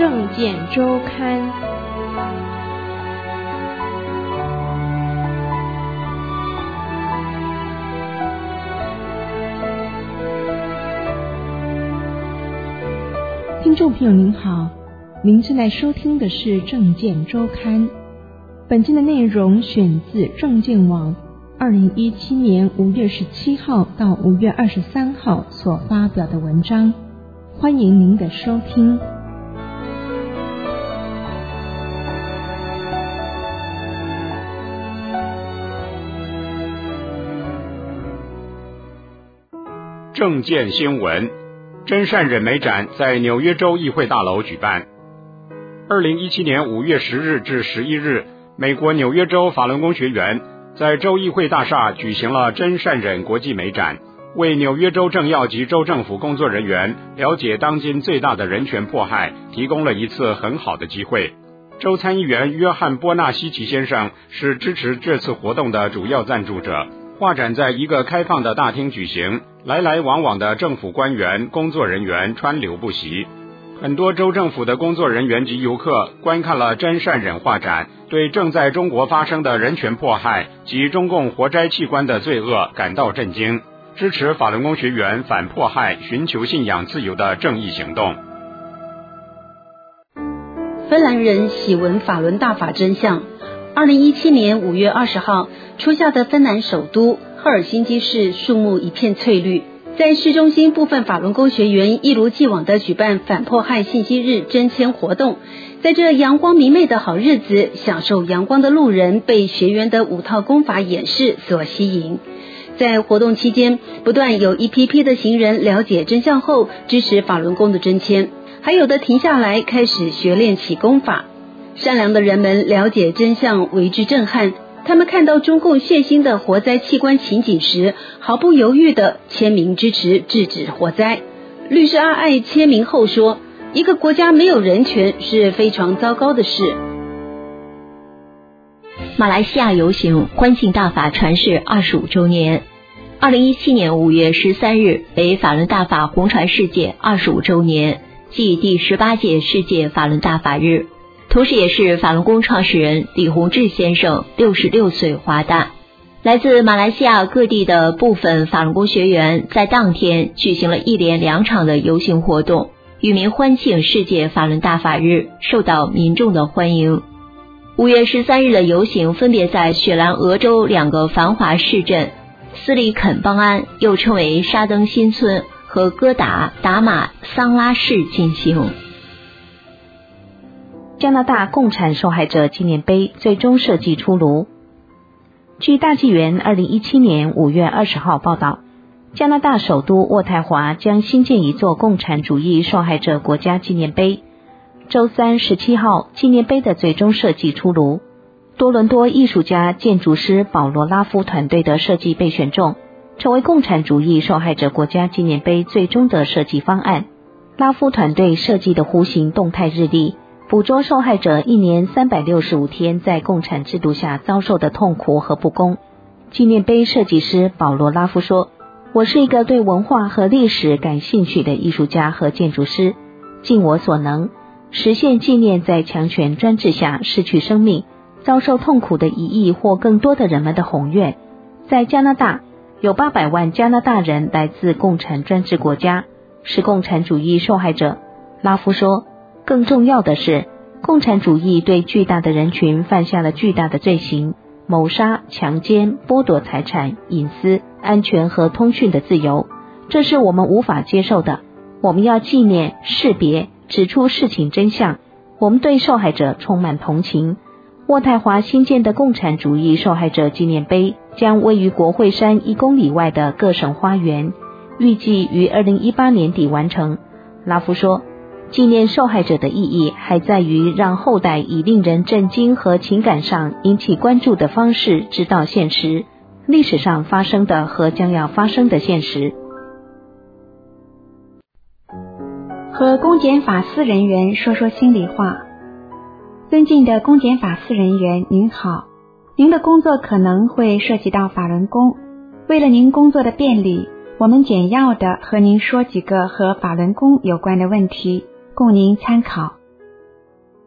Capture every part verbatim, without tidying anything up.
政见周刊。听众朋友您好，您正在收听的是政见周刊。本期的内容选自政见网二零一七年五月十七号到五月二十三号所发表的文章，欢迎您的收听。 政见新闻，真善忍美展在纽约州议会大楼举办。二零一七年五月十日至十一日，美国纽约州法轮功学员在州议会大厦举行了真善忍国际美展，为纽约州政要及州政府工作人员了解当今最大的人权迫害提供了一次很好的机会。州参议员约翰·波纳西奇先生是支持这次活动的主要赞助者。画展在一个开放的大厅举行，来来往往的政府官员、工作人员川流不息。很多州政府的工作人员及游客观看了真善忍画展，对正在中国发生的人权迫害及中共活摘器官的罪恶感到震惊，支持法轮功学员反迫害、寻求信仰自由的正义行动。 芬兰人喜闻法轮大法真相。二零一七年五月二十号，初夏的芬兰首都赫尔辛基市树木一片翠绿，在市中心部分法轮功学员一如既往地举办反迫害信息日征签活动。在这阳光明媚的好日子，享受阳光的路人被学员的五套功法演示所吸引。在活动期间，不断有一批批的行人了解真相后支持法轮功的征签，还有的停下来开始学练起功法。善良的人们了解真相，为之震撼。他们看到中共血腥的活摘器官情景时，毫不犹豫地签名支持制止活摘。律师阿爱签名后说，一个国家没有人权是非常糟糕的事。 马来西亚游行欢庆大法传世二十五周年。二零一七年五月十三日为法轮大法红传世界二十五周年，即第十八届世界法轮大法日，同时也是法轮功创始人李洪志先生六十六岁华诞。来自马来西亚各地的部分法轮功学员在当天举行了一连两场的游行活动，与民欢庆世界法轮大法日，受到民众的欢迎。五月十三日的游行分别在雪兰莪州两个繁华市镇斯里肯邦安，又称为沙登新村，和哥打、达马、桑拉市进行。 加拿大共产受害者纪念碑最终设计出炉。据大纪元二零一七年五月二十号报道，加拿大首都渥太华将新建一座共产主义受害者国家纪念碑。周三十七号，纪念碑的最终设计出炉。多伦多艺术家、建筑师保罗拉夫团队的设计被选中，成为共产主义受害者国家纪念碑最终的设计方案。拉夫团队设计的弧形动态日历，捕捉受害者一年三百六十五天在共产制度下遭受的痛苦和不公。纪念碑设计师保罗拉夫说，我是一个对文化和历史感兴趣的艺术家和建筑师，尽我所能实现纪念在强权专制下失去生命、遭受痛苦的一亿或更多的人们的宏愿。在加拿大，有八百万加拿大人来自共产专制国家，是共产主义受害者。拉夫说，更重要的是，共产主义对巨大的人群犯下了巨大的罪行，谋杀、强奸、剥夺财产、隐私、安全和通讯的自由，这是我们无法接受的。我们要纪念、识别、指出事情真相。我们对受害者充满同情。渥太华新建的共产主义受害者纪念碑将位于国会山一公里外的各省花园，预计于二零一八年底完成。拉夫说，纪念受害者的意义还在于让后代以令人震惊和情感上引起关注的方式知道现实，历史上发生的和将要发生的现实。 和公检法司人员说说心里话。尊敬的公检法司人员您好，您的工作可能会涉及到法轮功，为了您工作的便利，我们简要的和您说几个和法轮功有关的问题，供您参考。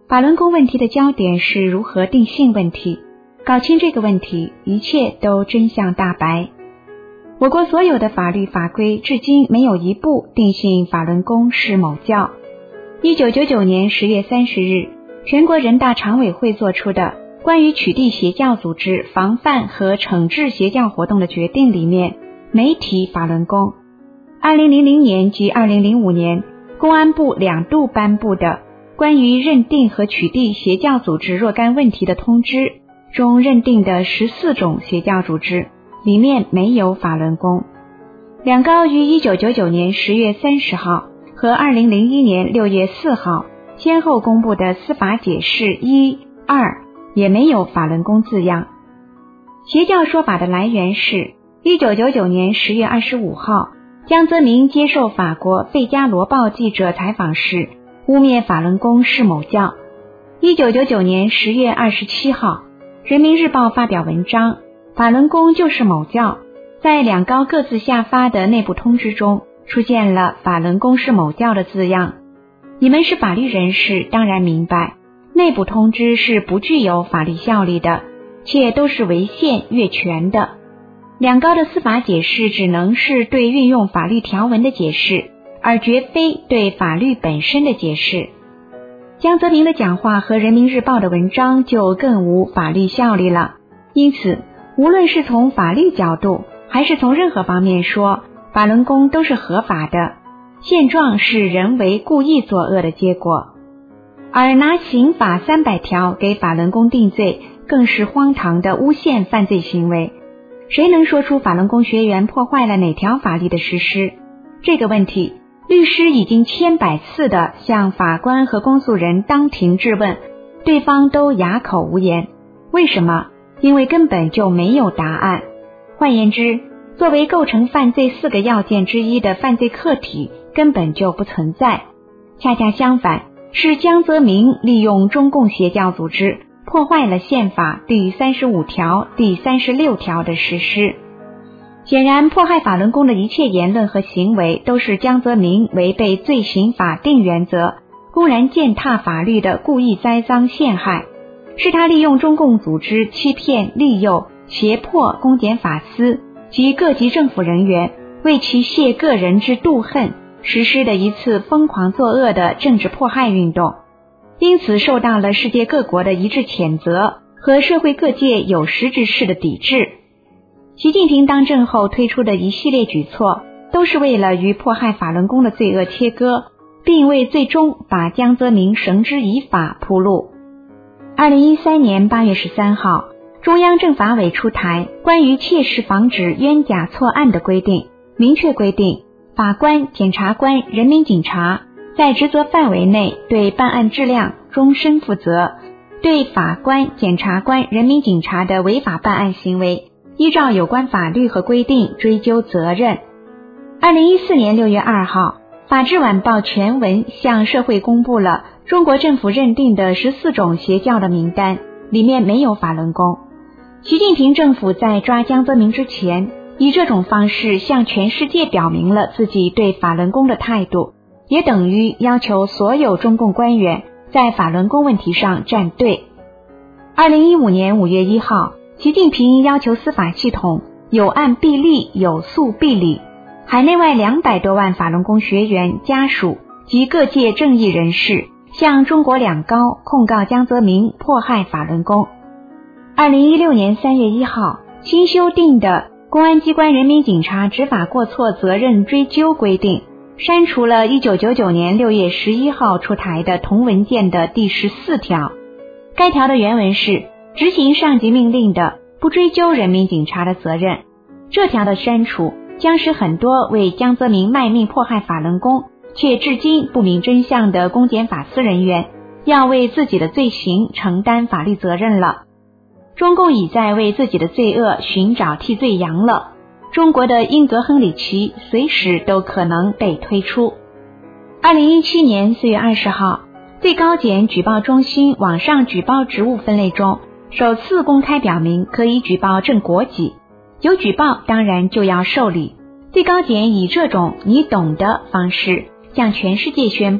法轮功问题的焦点是如何定性问题，搞清这个问题，一切都真相大白。我国所有的法律法规至今没有一部定性法轮功是某教。一九九九年十月三十日，全国人大常委会作出的关于取缔邪教组织防范和惩治邪教活动的决定里面没提法轮功。二零零零年及二零零五年公安部两度颁布的关于认定和取缔邪教组织若干问题的通知中认定的十四种邪教组织里面没有法轮功。两高于一九九九年十月三十号和二零零一年六月四号先后公布的司法解释一、二也没有法轮功字样。邪教说法的来源是一九九九年十月二十五号江泽民接受法国《费加罗报》记者采访时污蔑法轮功是某教。一九九九年十月二十七号人民日报发表文章，法轮功就是某教。在两高各自下发的内部通知中出现了法轮功是某教的字样。你们是法律人士，当然明白内部通知是不具有法律效力的，且都是违宪越权的。两高的司法解释只能是对运用法律条文的解释，而绝非对法律本身的解释。江泽民的讲话和人民日报的文章就更无法律效力了。因此无论是从法律角度还是从任何方面说，法轮功都是合法的，现状是人为故意作恶的结果。而拿刑法三百条给法轮功定罪，更是荒唐的诬陷犯罪行为。谁能说出法轮功学员破坏了哪条法律的实施？这个问题，律师已经千百次的向法官和公诉人当庭质问，对方都哑口无言。为什么？因为根本就没有答案。换言之，作为构成犯罪四个要件之一的犯罪客体根本就不存在。恰恰相反，是江泽民利用中共邪教组织破坏了宪法第三十五条、第三十六条的实施。显然，迫害法轮功的一切言论和行为都是江泽民违背罪刑法定原则，公然践踏法律的故意栽赃陷害，是他利用中共组织欺骗、利诱、胁迫公检法司及各级政府人员为其泄个人之妒恨实施的一次疯狂作恶的政治迫害运动，因此受到了世界各国的一致谴责和社会各界有识之士的抵制。习近平当政后推出的一系列举措，都是为了与迫害法轮功的罪恶切割，并为最终把江泽民绳之以法铺路。二零一三年八月十三号，中央政法委出台关于切实防止冤假错案的规定，明确规定法官、检察官、人民警察在职责范围内对办案质量终身负责，对法官、检察官、人民警察的违法办案行为依照有关法律和规定追究责任。二零一四年六月二号，法制晚报全文向社会公布了中国政府认定的十四种邪教的名单，里面没有法轮功。习近平政府在抓江泽民之前，以这种方式向全世界表明了自己对法轮功的态度，也等于要求所有中共官员在法轮功问题上站队。二零一五年五月一号，习近平要求司法系统有案必立，有诉必理，海内外两百多万法轮功学员家属及各界正义人士向中国两高控告江泽民迫害法轮功。二零一六年三月一号，新修订的公安机关人民警察执法过错责任追究规定删除了一九九九年六月十一号出台的同文件的第十四条。该条的原文是执行上级命令的，不追究人民警察的责任。这条的删除将使很多为江泽民卖命迫害法轮功却至今不明真相的公检法司人员要为自己的罪行承担法律责任了。中共已在为自己的罪恶寻找替罪羊了。中国的英格亨里奇随时都可能被推出。二零一七年四月二十号，最高检举报中心网上举报职务分类中首次公开表明可以举报正国级，有举报当然就要受理。最高检以这种你懂的方式向全世界宣布，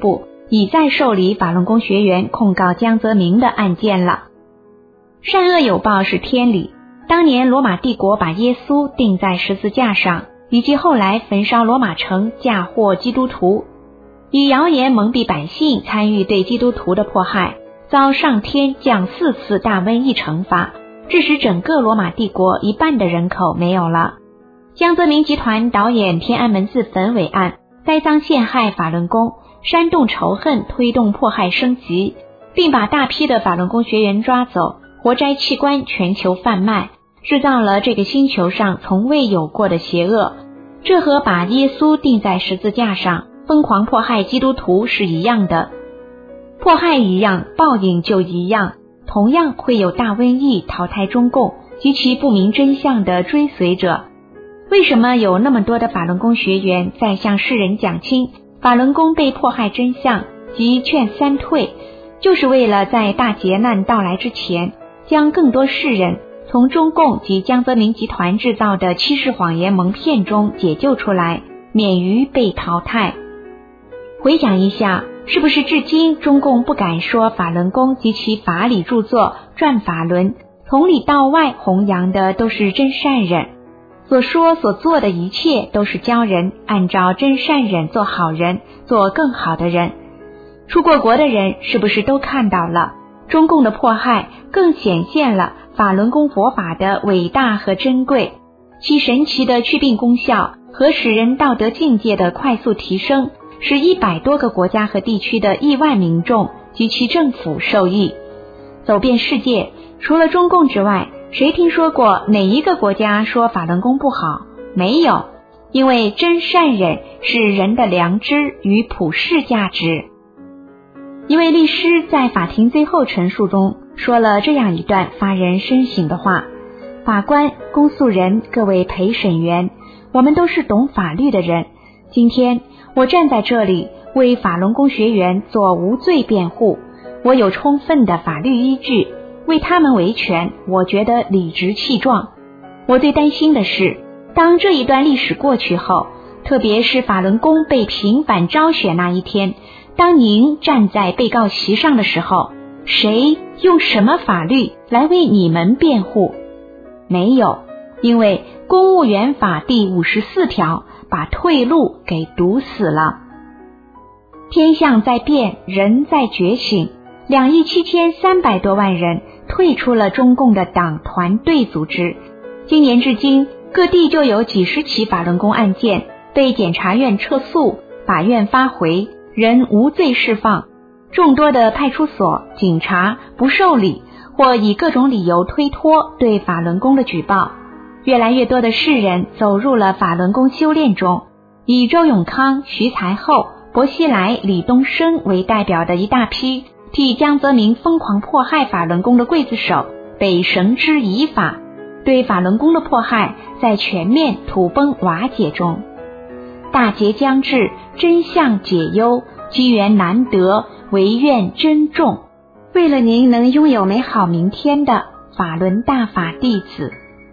已在受理法轮功学员控告江泽民的案件了。善恶有报是天理，当年罗马帝国把耶稣钉在十字架上，以及后来焚烧罗马城嫁祸基督徒，以谣言蒙蔽百姓参与对基督徒的迫害，遭上天降四次大瘟疫惩罚，致使整个罗马帝国一半的人口没有了。江泽民集团导演天安门自焚伪案，栽赃陷害法轮功，煽动仇恨，推动迫害升级，并把大批的法轮功学员抓走，活摘器官全球贩卖，制造了这个星球上从未有过的邪恶。这和把耶稣钉在十字架上疯狂迫害基督徒是一样的，迫害一样，报应就一样，同样会有大瘟疫淘汰中共及其不明真相的追随者。为什么有那么多的法轮功学员在向世人讲清法轮功被迫害真相及劝三退，就是为了在大劫难到来之前，将更多世人从中共及江泽民集团制造的欺世谎言蒙骗中解救出来，免于被淘汰。回想一下，是不是至今中共不敢说法轮功及其法理著作转法轮从里到外弘扬的都是真善忍，所说所做的一切都是教人按照真善忍做好人，做更好的人。出过国的人是不是都看到了中共的迫害，更显现了法轮功佛法的伟大和珍贵，其神奇的祛病功效和使人道德境界的快速提升，使一百多个国家和地区的亿万民众及其政府受益。走遍世界，除了中共之外，谁听说过哪一个国家说法轮功不好？没有，因为真善忍是人的良知与普世价值。一位律师在法庭最后陈述中说了这样一段发人深省的话：法官、公诉人、各位陪审员，我们都是懂法律的人，今天我站在这里为法轮功学员做无罪辩护，我有充分的法律依据，为他们维权，我觉得理直气壮。我最担心的是，当这一段历史过去后，特别是法轮功被平反昭选那一天，当您站在被告席上的时候，谁用什么法律来为你们辩护？没有，因为公务员法第五十四条把退路给堵死了。天象在变，人在觉醒，两亿七千三百多万人退出了中共的党团队组织。今年至今，各地就有几十起法轮功案件被检察院撤诉，法院发回，人无罪释放。众多的派出所、警察不受理，或以各种理由推脱对法轮功的举报。越来越多的世人走入了法轮功修炼中，以周永康、徐才厚、薄熙来、李东生为代表的一大批替江泽民疯狂迫害法轮功的刽子手被绳之以法，对法轮功的迫害在全面土崩瓦解中。大劫将至，真相解忧，机缘难得，唯愿珍重。为了您能拥有美好明天的法轮大法弟子。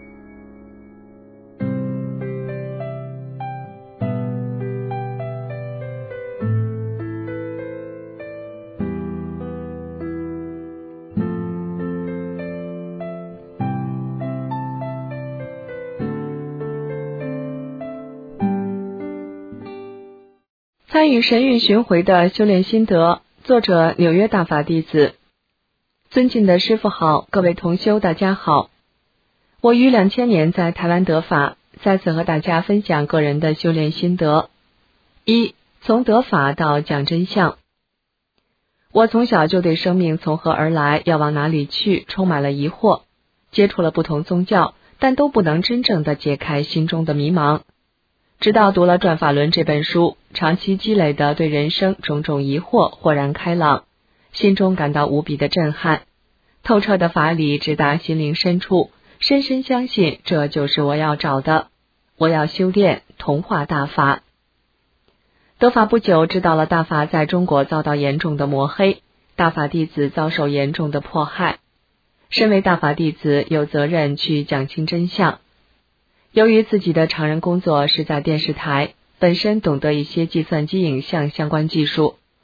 参与神韵巡回的修炼心得，作者纽约大法弟子。尊敬的师父好，各位同修大家好。我于两千年在台湾得法，在此和大家分享个人的修炼心得。一、从得法到讲真相。我从小就对生命从何而来，要往哪里去充满了疑惑，接触了不同宗教，但都不能真正的解开心中的迷茫。直到读了《转法轮》这本书，长期积累的对人生种种疑惑豁然开朗，心中感到无比的震撼，透彻的法理直达心灵深处，深深相信这就是我要找的，我要修炼同化大法。得法不久，知道了大法在中国遭到严重的抹黑，大法弟子遭受严重的迫害。身为大法弟子，有责任去讲清真相。由于自己的常人工作是在电视台，本身懂得一些计算机影像相关技术，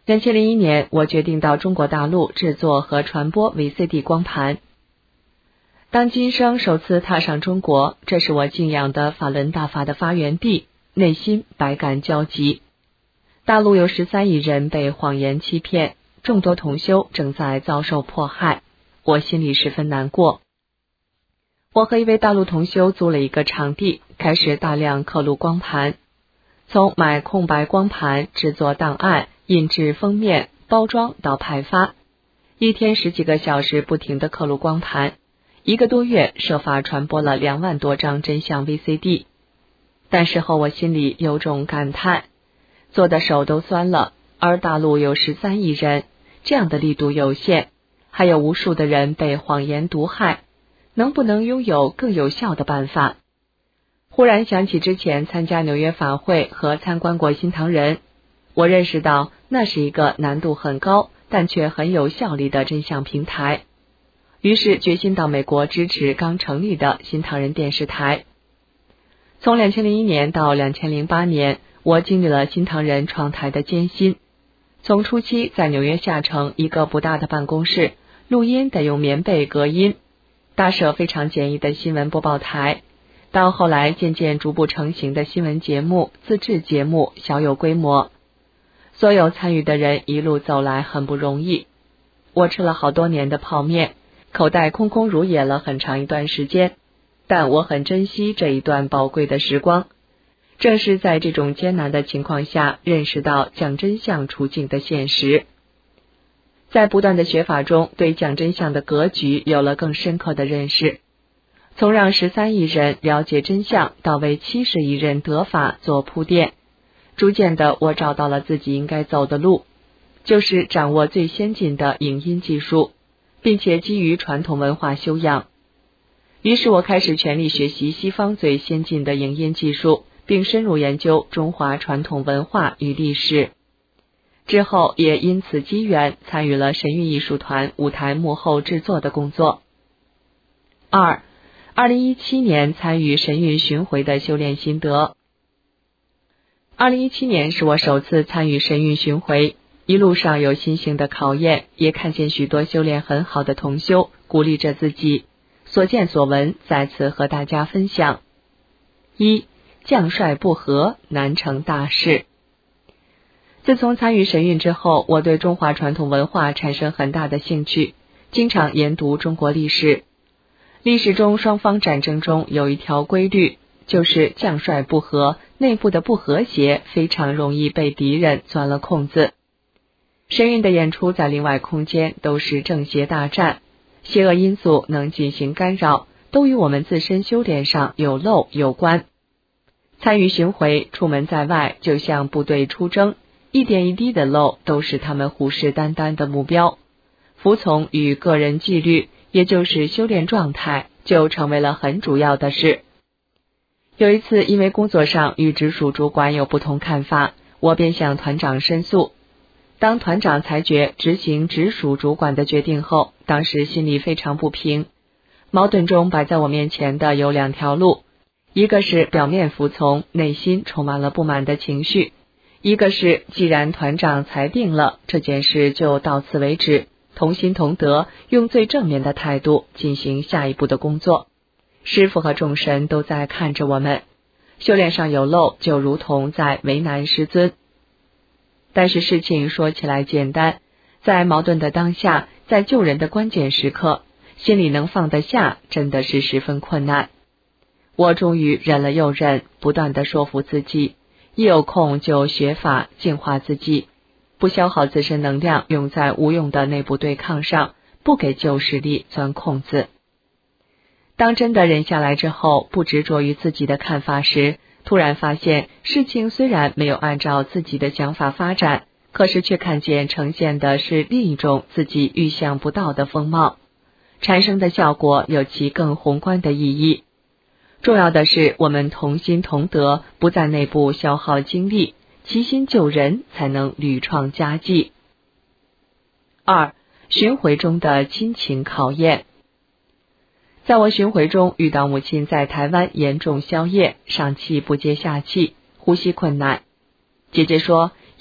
两千零一年，我决定到中国大陆制作和传播 V C D 光盘。当今生首次踏上中国，这是我敬仰的法轮大法的发源地，内心百感交集。大陆有十三亿人被谎言欺骗，众多同修正在遭受迫害，我心里十分难过。我和一位大陆同修租了一个场地，开始大量刻录光盘，从买空白光盘、制作档案、印制封面、包装到派发，一天十几个小时不停地刻录光盘，一个多月设法传播了两万多张真相 V C D。 但事后我心里有种感叹，做的手都酸了，而大陆有十三亿人，这样的力度有限，还有无数的人被谎言毒害，能不能拥有更有效的办法？忽然想起之前参加纽约法会和参观过新唐人，我认识到那是一个难度很高但却很有效力的真相平台，于是决心到美国支持刚成立的新唐人电视台。从两千零一年到两千零八年，我经历了新唐人创台的艰辛，从初期在纽约下城一个不大的办公室，录音得用棉被隔音，搭设非常简易的新闻播报台，到后来渐渐逐步成型的新闻节目、自制节目，小有规模。所有参与的人一路走来很不容易，我吃了好多年的泡面，口袋空空如也了很长一段时间，但我很珍惜这一段宝贵的时光。正是在这种艰难的情况下，认识到讲真相处境的现实。在不断的学法中，对讲真相的格局有了更深刻的认识，从让十三亿人了解真相到为七十亿人得法做铺垫，逐渐的我找到了自己应该走的路，就是掌握最先进的影音技术，并且基于传统文化修养。于是我开始全力学习西方最先进的影音技术，并深入研究中华传统文化与历史。之后也因此机缘参与了神韵艺术团舞台幕后制作的工作。二、二零一七年参与神韵巡回的修炼心得。二零一七年是我首次参与神韵巡回，一路上有心性的考验，也看见许多修炼很好的同修，鼓励着自己，所见所闻在此和大家分享。一、将帅不和，难成大事。自从参与神韵之后，我对中华传统文化产生很大的兴趣，经常研读中国历史。历史中双方战争中有一条规律，就是将帅不和，内部的不和谐非常容易被敌人钻了空子。神韵的演出在另外空间都是正邪大战，邪恶因素能进行干扰，都与我们自身修炼上有漏有关。参与巡回，出门在外就像部队出征，一点一滴的漏都是他们虎视眈眈的目标。服从与个人纪律，也就是修炼状态，就成为了很主要的事。有一次因为工作上与直属主管有不同看法，我便向团长申诉。当团长裁决执行直属主管的决定后，当时心里非常不平。矛盾中摆在我面前的有两条路，一个是表面服从，内心充满了不满的情绪；一个是既然团长裁定了，这件事就到此为止，同心同德，用最正面的态度进行下一步的工作。师父和众神都在看着我们，修炼上有漏，就如同在为难师尊。但是事情说起来简单，在矛盾的当下，在救人的关键时刻，心里能放得下，真的是十分困难。我终于忍了又忍，不断地说服自己，一有空就学法净化自己，不消耗自身能量用在无用的内部对抗上，不给旧势力钻空子。当真的忍下来之后，不执着于自己的看法时，突然发现事情虽然没有按照自己的想法发展，可是却看见呈现的是另一种自己预想不到的风貌，产生的效果有其更宏观的意义。重要的是我们同心同德，不在内部消耗精力，齐心救人，才能屡创佳绩。二、巡回中的亲情考验。在我巡回中遇到母亲在台湾严重宵夜，上气不接下气，呼吸困难。姐姐说，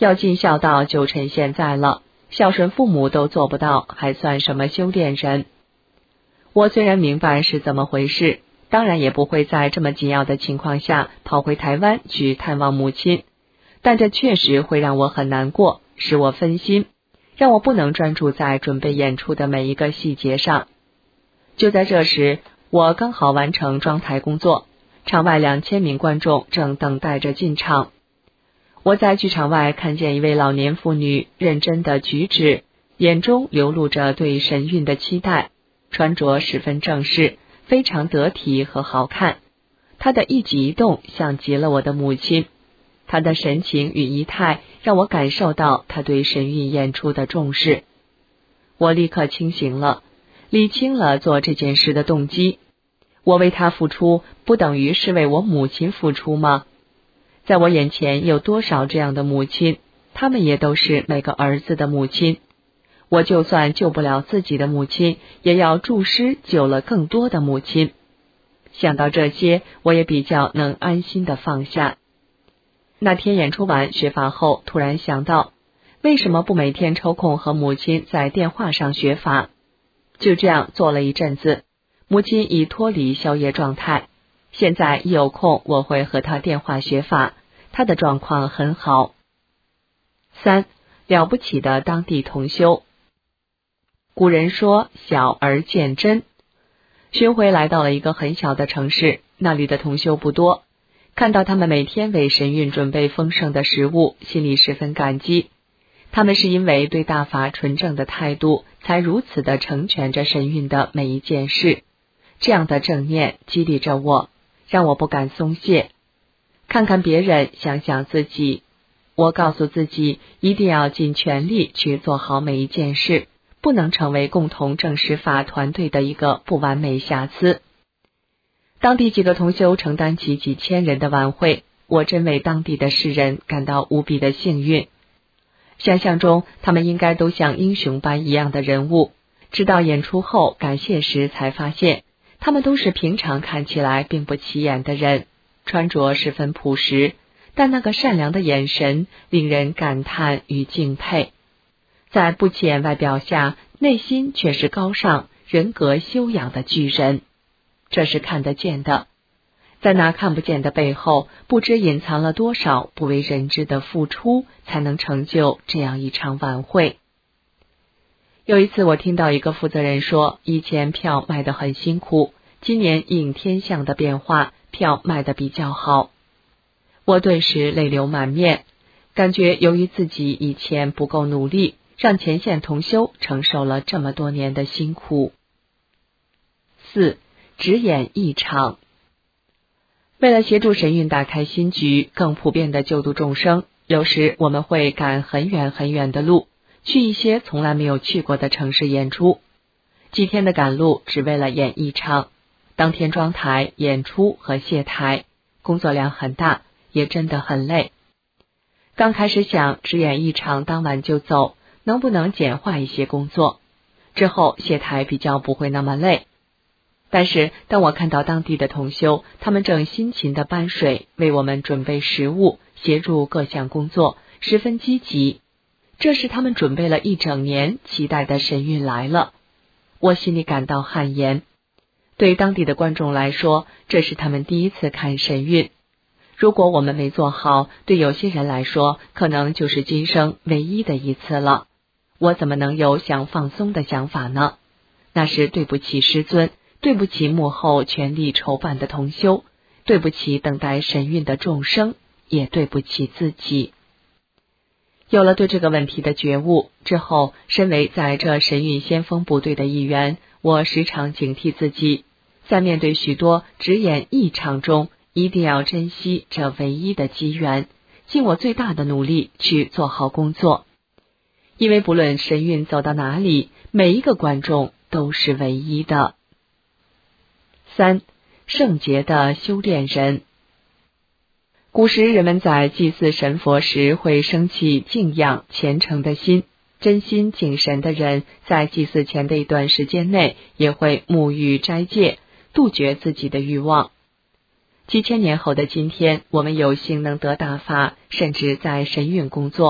要尽孝道就趁现在了，孝顺父母都做不到，还算什么修炼人？我虽然明白是怎么回事，当然也不会在这么紧要的情况下跑回台湾去探望母亲，但这确实会让我很难过，使我分心，让我不能专注在准备演出的每一个细节上。就在这时，我刚好完成装台工作，场外两千名观众正等待着进场。我在剧场外看见一位老年妇女认真的举止，眼中流露着对神韵的期待，穿着十分正式，非常得体和好看。她的一举一动像极了我的母亲，她的神情与仪态让我感受到她对神韵演出的重视。我立刻清醒了，理清了做这件事的动机。我为她付出，不等于是为我母亲付出吗？在我眼前有多少这样的母亲，她们也都是每个儿子的母亲。我就算救不了自己的母亲，也要助师救了更多的母亲。想到这些，我也比较能安心的放下。那天演出完学法后，突然想到，为什么不每天抽空和母亲在电话上学法？就这样做了一阵子，母亲已脱离宵夜状态。现在一有空，我会和她电话学法，她的状况很好。三，了不起的当地同修。古人说小而见真。巡回来到了一个很小的城市，那里的同修不多，看到他们每天为神韵准备丰盛的食物，心里十分感激。他们是因为对大法纯正的态度，才如此的成全着神韵的每一件事。这样的正念激励着我，让我不敢松懈。看看别人，想想自己，我告诉自己一定要尽全力去做好每一件事，不能成为共同证实法团队的一个不完美瑕疵。当地几个同修承担起几千人的晚会，我真为当地的世人感到无比的幸运。想象中他们应该都像英雄般一样的人物，直到演出后感谢时才发现，他们都是平常看起来并不起眼的人，穿着十分朴实，但那个善良的眼神令人感叹与敬佩。在不起眼外表下，内心却是高尚、人格修养的巨人，这是看得见的。在那看不见的背后，不知隐藏了多少不为人知的付出，才能成就这样一场晚会。有一次我听到一个负责人说，以前票卖得很辛苦，今年应天象的变化，票卖得比较好。我顿时泪流满面，感觉由于自己以前不够努力，让前线同修承受了这么多年的辛苦。四，只演一场。为了协助神韵打开新局，更普遍的救度众生，有时我们会赶很远很远的路，去一些从来没有去过的城市演出。几天的赶路只为了演一场，当天装台、演出和卸台，工作量很大，也真的很累。刚开始想只演一场当晚就走，能不能简化一些工作，之后卸台比较不会那么累。但是当我看到当地的同修，他们正辛勤地搬水，为我们准备食物，协助各项工作，十分积极。这是他们准备了一整年期待的神韵来了，我心里感到汗颜。对当地的观众来说，这是他们第一次看神韵。如果我们没做好，对有些人来说，可能就是今生唯一的一次了。我怎么能有想放松的想法呢？那是对不起师尊，对不起幕后全力筹办的同修，对不起等待神韵的众生，也对不起自己。有了对这个问题的觉悟之后，身为在这神韵先锋部队的一员，我时常警惕自己，在面对许多只演一场中，一定要珍惜这唯一的机缘，尽我最大的努力去做好工作。因为不论神韵走到哪里，每一个观众都是唯一的。三，圣洁的修炼人。古时人们在祭祀神佛时会生起敬仰虔诚的心，真心敬神的人在祭祀前的一段时间内也会沐浴斋戒，杜绝自己的欲望。几千年后的今天，我们有幸能得大法，甚至在神韵工作，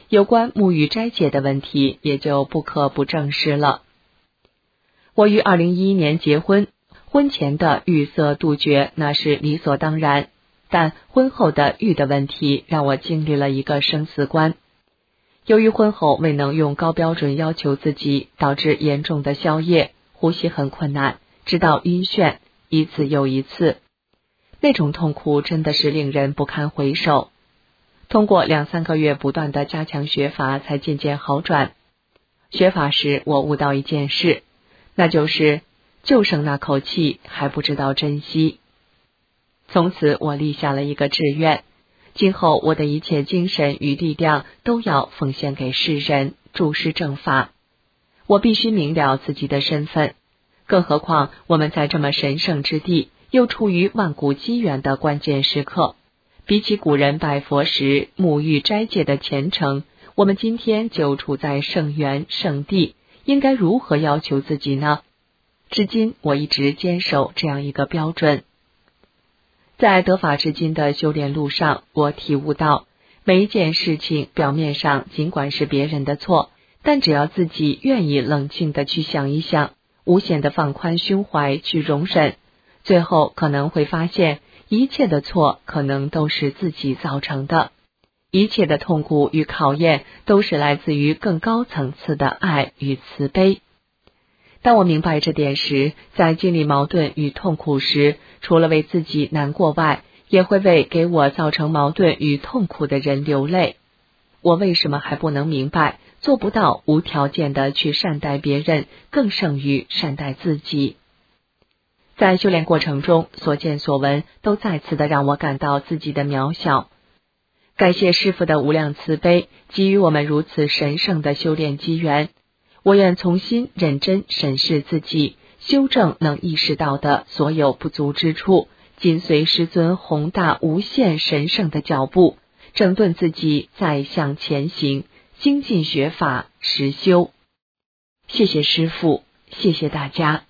有关沐浴斋戒的问题也就不可不正视了。我于二零一一年结婚，婚前的欲色杜绝那是理所当然，但婚后的欲的问题让我经历了一个生死关。由于婚后未能用高标准要求自己，导致严重的宵夜，呼吸很困难，直到晕眩，一次又一次。那种痛苦真的是令人不堪回首。通过两三个月不断的加强学法，才渐渐好转。学法时我悟到一件事，那就是就剩那口气还不知道珍惜。从此我立下了一个志愿，今后我的一切精神与力量都要奉献给世人，注释正法。我必须明了自己的身份，更何况我们在这么神圣之地，又处于万古机缘的关键时刻。比起古人拜佛时沐浴斋戒的虔诚，我们今天就处在圣缘圣地，应该如何要求自己呢？至今我一直坚守这样一个标准。在得法至今的修炼路上，我体悟到，每一件事情表面上尽管是别人的错，但只要自己愿意冷静地去想一想，无限地放宽胸怀去容忍，最后可能会发现，一切的错可能都是自己造成的，一切的痛苦与考验都是来自于更高层次的爱与慈悲。当我明白这点时，在经历矛盾与痛苦时，除了为自己难过外，也会为给我造成矛盾与痛苦的人流泪。我为什么还不能明白，做不到无条件的去善待别人，更胜于善待自己？在修炼过程中，所见所闻都再次的让我感到自己的渺小。感谢师父的无量慈悲，给予我们如此神圣的修炼机缘。我愿重新认真审视自己，修正能意识到的所有不足之处，紧随师尊宏大无限神圣的脚步，整顿自己，再向前行，精进学法，实修。谢谢师父，谢谢大家。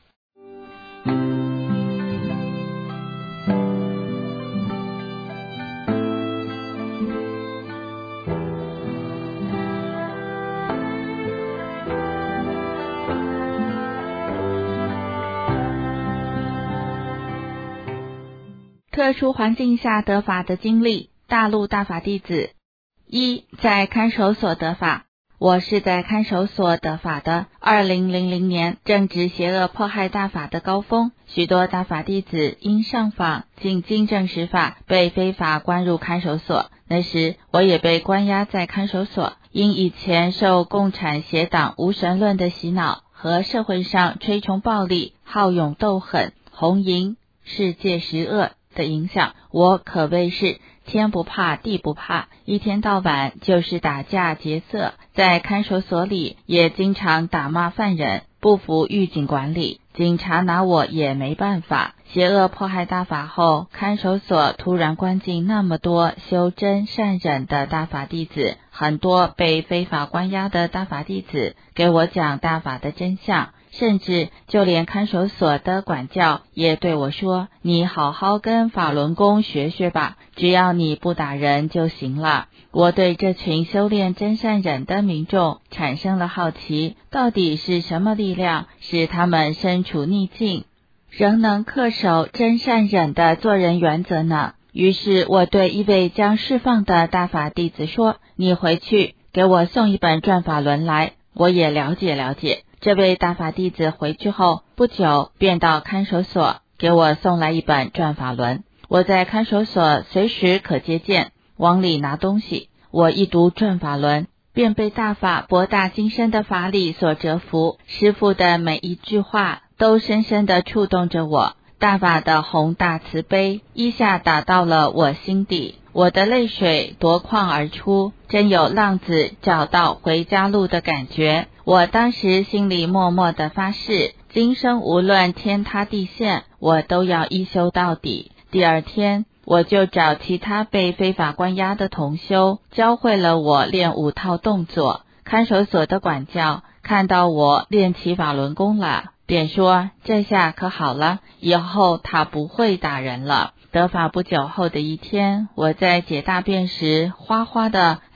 特殊环境下得法的经历，大陆大法弟子。一，在看守所得法。我是在看守所得法的。二零零零年正值邪恶迫害大法的高峰，许多大法弟子因上访进经正实法，被非法关入看守所。那时我也被关押在看守所，因以前受共产邪党无神论的洗脑和社会上吹崇暴力、好勇斗狠、红营世界十恶的影响，我可谓是天不怕地不怕，一天到晚就是打架劫色，在看守所里也经常打骂犯人，不服狱警管理，警察拿我也没办法。邪恶迫害大法后，看守所突然关进那么多修真善忍的大法弟子，很多被非法关押的大法弟子给我讲大法的真相，甚至就连看守所的管教也对我说，你好好跟法轮功学学吧，只要你不打人就行了。我对这群修炼真善忍的民众产生了好奇，到底是什么力量使他们身处逆境仍能恪守真善忍的做人原则呢？于是我对一位将释放的大法弟子说，你回去给我送一本转法轮来，我也了解了解。这位大法弟子回去后不久便到看守所给我送来一本转法轮。我在看守所随时可接见，往里拿东西。我一读转法轮，便被大法博大精深的法理所折服，师父的每一句话都深深地触动着我，大法的宏大慈悲一下打到了我心底，我的泪水夺眶而出，真有浪子找到回家路的感觉。我当时心里默默地发誓，今生无论天塌地陷，我都要一修到底。第二天我就找其他被非法关押的同修，教会了我练五套动作。看守所的管教看到我练起法轮功了，便说这下可好了，以后他不会打人了。得法不久后的一天，我在解大便时哗哗的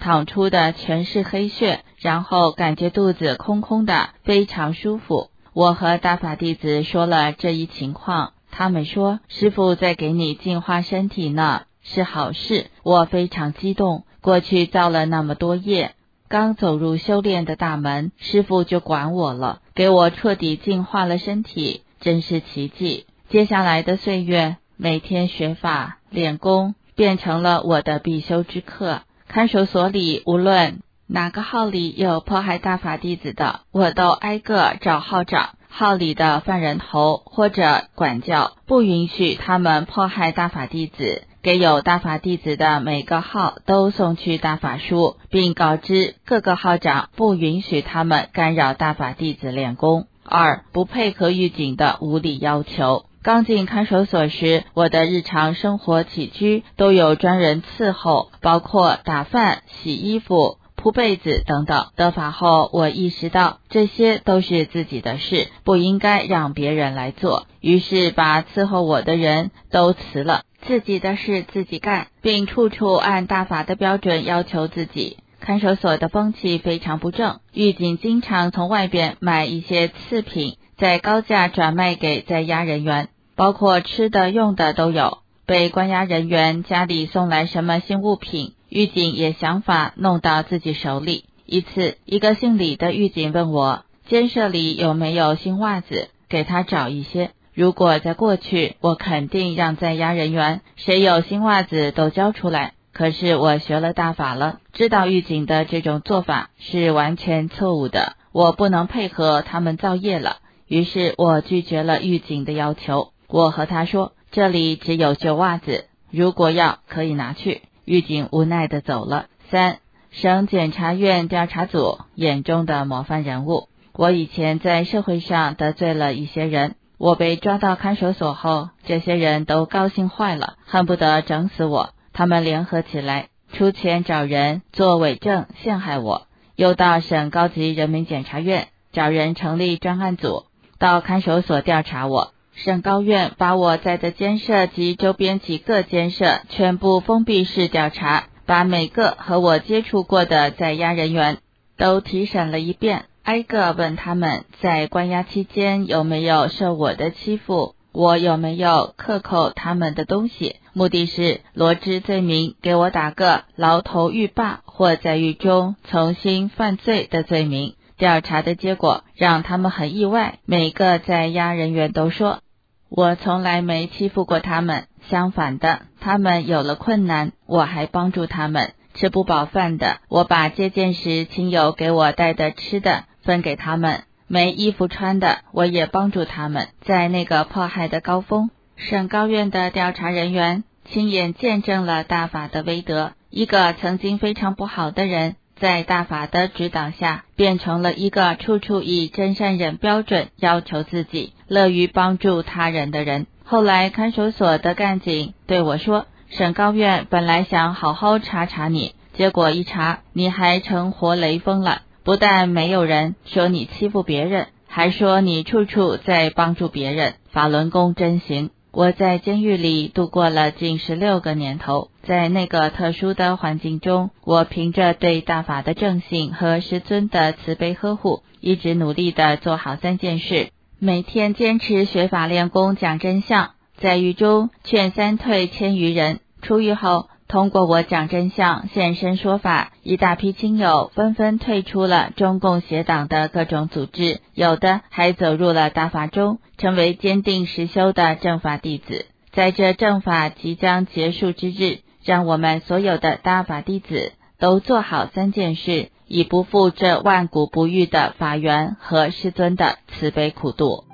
淌出的全是黑血，然后感觉肚子空空的，非常舒服。我和大法弟子说了这一情况，他们说师父在给你净化身体呢，是好事。我非常激动，过去造了那么多业，刚走入修炼的大门，师父就管我了，给我彻底净化了身体，真是奇迹。接下来的岁月，每天学法练功，变成了我的必修之课。看守所里无论哪个号里有迫害大法弟子的，我都挨个找号长，号里的犯人头或者管教，不允许他们迫害大法弟子，给有大法弟子的每个号都送去大法书，并告知各个号长不允许他们干扰大法弟子练功。二、不配合狱警的无理要求。刚进看守所时，我的日常生活起居都有专人伺候，包括打饭、洗衣服、铺被子等等。得法后，我意识到这些都是自己的事，不应该让别人来做，于是把伺候我的人都辞了，自己的事自己干，并处处按大法的标准要求自己。看守所的风气非常不正，狱警经常从外边买一些次品，再高价转卖给在押人员，包括吃的用的都有。被关押人员家里送来什么新物品，狱警也想法弄到自己手里。一次，一个姓李的狱警问我监舍里有没有新袜子，给他找一些。如果在过去，我肯定让在押人员谁有新袜子都交出来。可是我学了大法了，知道狱警的这种做法是完全错误的，我不能配合他们造业了。于是我拒绝了狱警的要求，我和他说这里只有旧袜子，如果要可以拿去。狱警无奈地走了。三、省检察院调查组眼中的模范人物。我以前在社会上得罪了一些人，我被抓到看守所后，这些人都高兴坏了，恨不得整死我。他们联合起来，出钱找人做伪证陷害我，又到省高级人民检察院找人成立专案组，到看守所调查我。省高院把我在的监舍及周边几个监舍全部封闭式调查，把每个和我接触过的在押人员都提审了一遍，挨个问他们在关押期间有没有受我的欺负，我有没有克扣他们的东西，目的是罗织罪名，给我打个牢头狱霸或在狱中重新犯罪的罪名。调查的结果让他们很意外，每个在押人员都说我从来没欺负过他们，相反的，他们有了困难，我还帮助他们。吃不饱饭的，我把接见时亲友给我带的吃的分给他们，没衣服穿的，我也帮助他们。在那个迫害的高峰，省高院的调查人员亲眼见证了大法的威德。一个曾经非常不好的人，在大法的指导下，变成了一个处处以真善忍标准要求自己，乐于帮助他人的人。后来看守所的干警对我说，省高院本来想好好查查你，结果一查，你还成活雷锋了。不但没有人说你欺负别人，还说你处处在帮助别人，法轮功真行。我在监狱里度过了近十六个年头，在那个特殊的环境中，我凭着对大法的正信和师尊的慈悲呵护，一直努力地做好三件事：每天坚持学法练功讲真相，在狱中劝三退千余人，出狱后通过我讲真相现身说法，一大批亲友纷纷退出了中共邪党的各种组织，有的还走入了大法中，成为坚定实修的正法弟子。在这正法即将结束之日，让我们所有的大法弟子都做好三件事，以不负这万古不渝的法缘和师尊的慈悲苦度。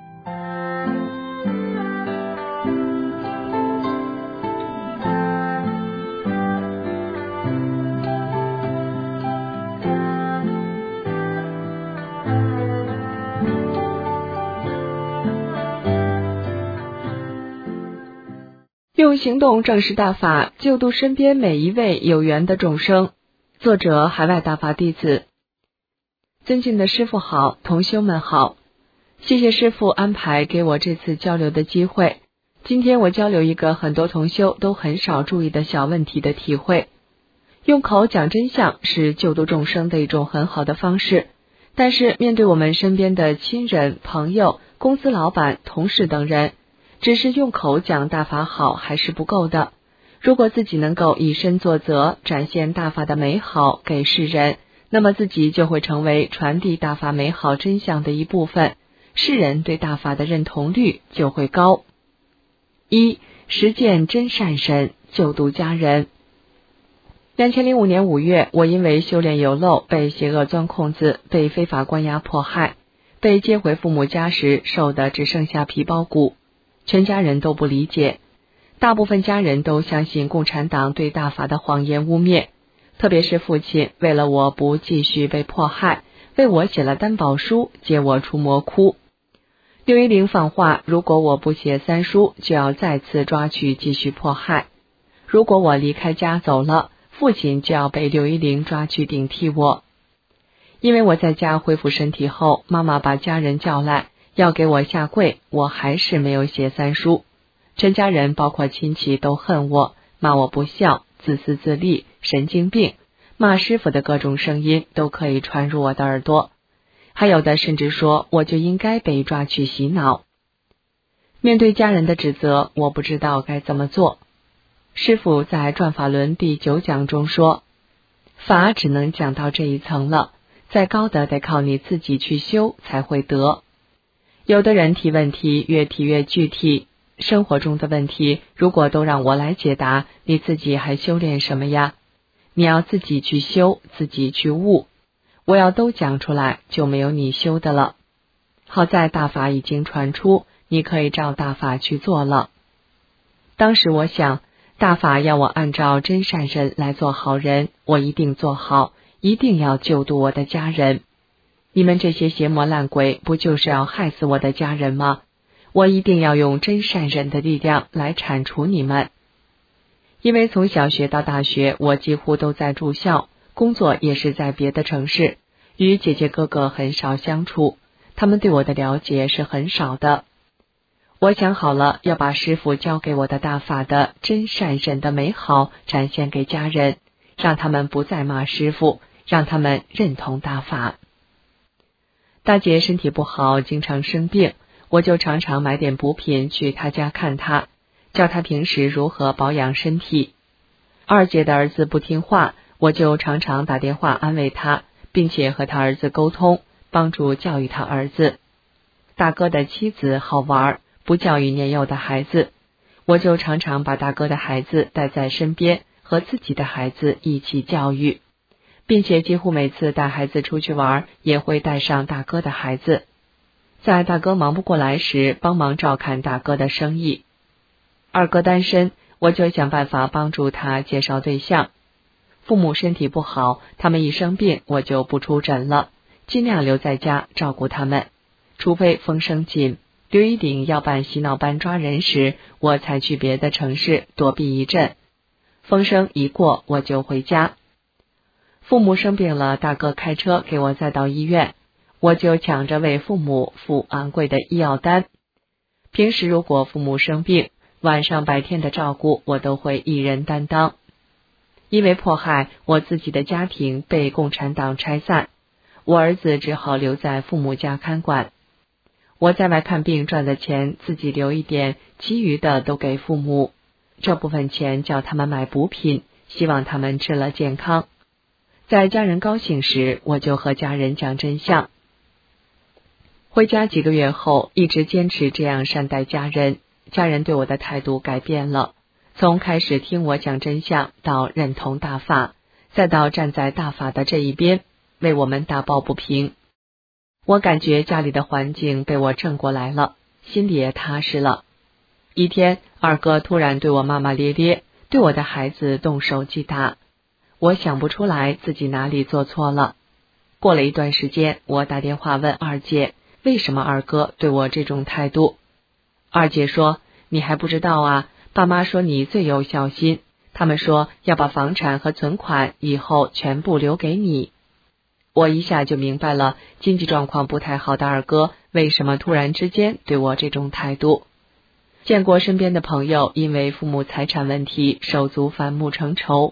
用行动证实大法，救度身边每一位有缘的众生。作者：海外大法弟子。尊敬的师父好，同修们好，谢谢师父安排给我这次交流的机会。今天我交流一个很多同修都很少注意的小问题的体会。 用口讲真相是救度众生的一种很好的方式，但是面对我们身边的亲人、朋友、公司老板、同事等人，只是用口讲大法好还是不够的。如果自己能够以身作则，展现大法的美好给世人，那么自己就会成为传递大法美好真相的一部分，世人对大法的认同率就会高。一、实践真善神，救度家人。两千零五年五月，我因为修炼有漏，被邪恶钻空子，被非法关押迫害，被接回父母家时瘦的只剩下皮包骨，全家人都不理解，大部分家人都相信共产党对大法的谎言污蔑，特别是父亲为了我不继续被迫害，为我写了担保书，接我出魔窟。六一零放话，如果我不写三书，就要再次抓去继续迫害。如果我离开家走了，父亲就要被六一零抓去顶替我。因为我在家恢复身体后，妈妈把家人叫来，要给我下跪，我还是没有写三书。全家人包括亲戚都恨我，骂我不孝、自私自利、神经病，骂师傅的各种声音都可以传入我的耳朵，还有的甚至说我就应该被抓去洗脑。面对家人的指责，我不知道该怎么做。师父在转法轮第九讲中说，法只能讲到这一层了，再高的得靠你自己去修才会得。有的人提问题越提越具体，生活中的问题如果都让我来解答，你自己还修炼什么呀？你要自己去修，自己去悟，我要都讲出来，就没有你修的了。好在大法已经传出，你可以照大法去做了。当时我想，大法要我按照真善人来做好人，我一定做好，一定要救度我的家人。你们这些邪魔烂鬼，不就是要害死我的家人吗？我一定要用真善人的力量来铲除你们。因为从小学到大学，我几乎都在住校，工作也是在别的城市，与姐姐哥哥很少相处，他们对我的了解是很少的。我想好了，要把师父教给我的大法的真善人的美好展现给家人，让他们不再骂师父，让他们认同大法。大姐身体不好，经常生病，我就常常买点补品去她家看她，教她平时如何保养身体。二姐的儿子不听话，我就常常打电话安慰他，并且和他儿子沟通，帮助教育他儿子。大哥的妻子好玩，不教育年幼的孩子，我就常常把大哥的孩子带在身边，和自己的孩子一起教育，并且几乎每次带孩子出去玩，也会带上大哥的孩子，在大哥忙不过来时，帮忙照看大哥的生意。二哥单身，我就想办法帮助他介绍对象。父母身体不好，他们一生病，我就不出诊了，尽量留在家照顾他们，除非风声紧，刘一鼎要办洗脑班抓人时，我才去别的城市躲避一阵。风声一过，我就回家。父母生病了，大哥开车给我载到医院，我就抢着为父母付昂贵的医药单。平时如果父母生病，晚上白天的照顾我都会一人担当。因为迫害，我自己的家庭被共产党拆散，我儿子只好留在父母家看管。我在外看病赚的钱自己留一点，其余的都给父母，这部分钱叫他们买补品，希望他们吃了健康。在家人高兴时，我就和家人讲真相。回家几个月后，一直坚持这样善待家人，家人对我的态度改变了，从开始听我讲真相，到认同大法，再到站在大法的这一边，为我们打抱不平。我感觉家里的环境被我正过来了，心里也踏实了。一天，二哥突然对我骂骂咧咧，对我的孩子动手击打，我想不出来自己哪里做错了。过了一段时间，我打电话问二姐，为什么二哥对我这种态度？二姐说，你还不知道啊，爸妈说你最有孝心，他们说要把房产和存款以后全部留给你。我一下就明白了，经济状况不太好的二哥为什么突然之间对我这种态度。见过身边的朋友因为父母财产问题手足反目成仇，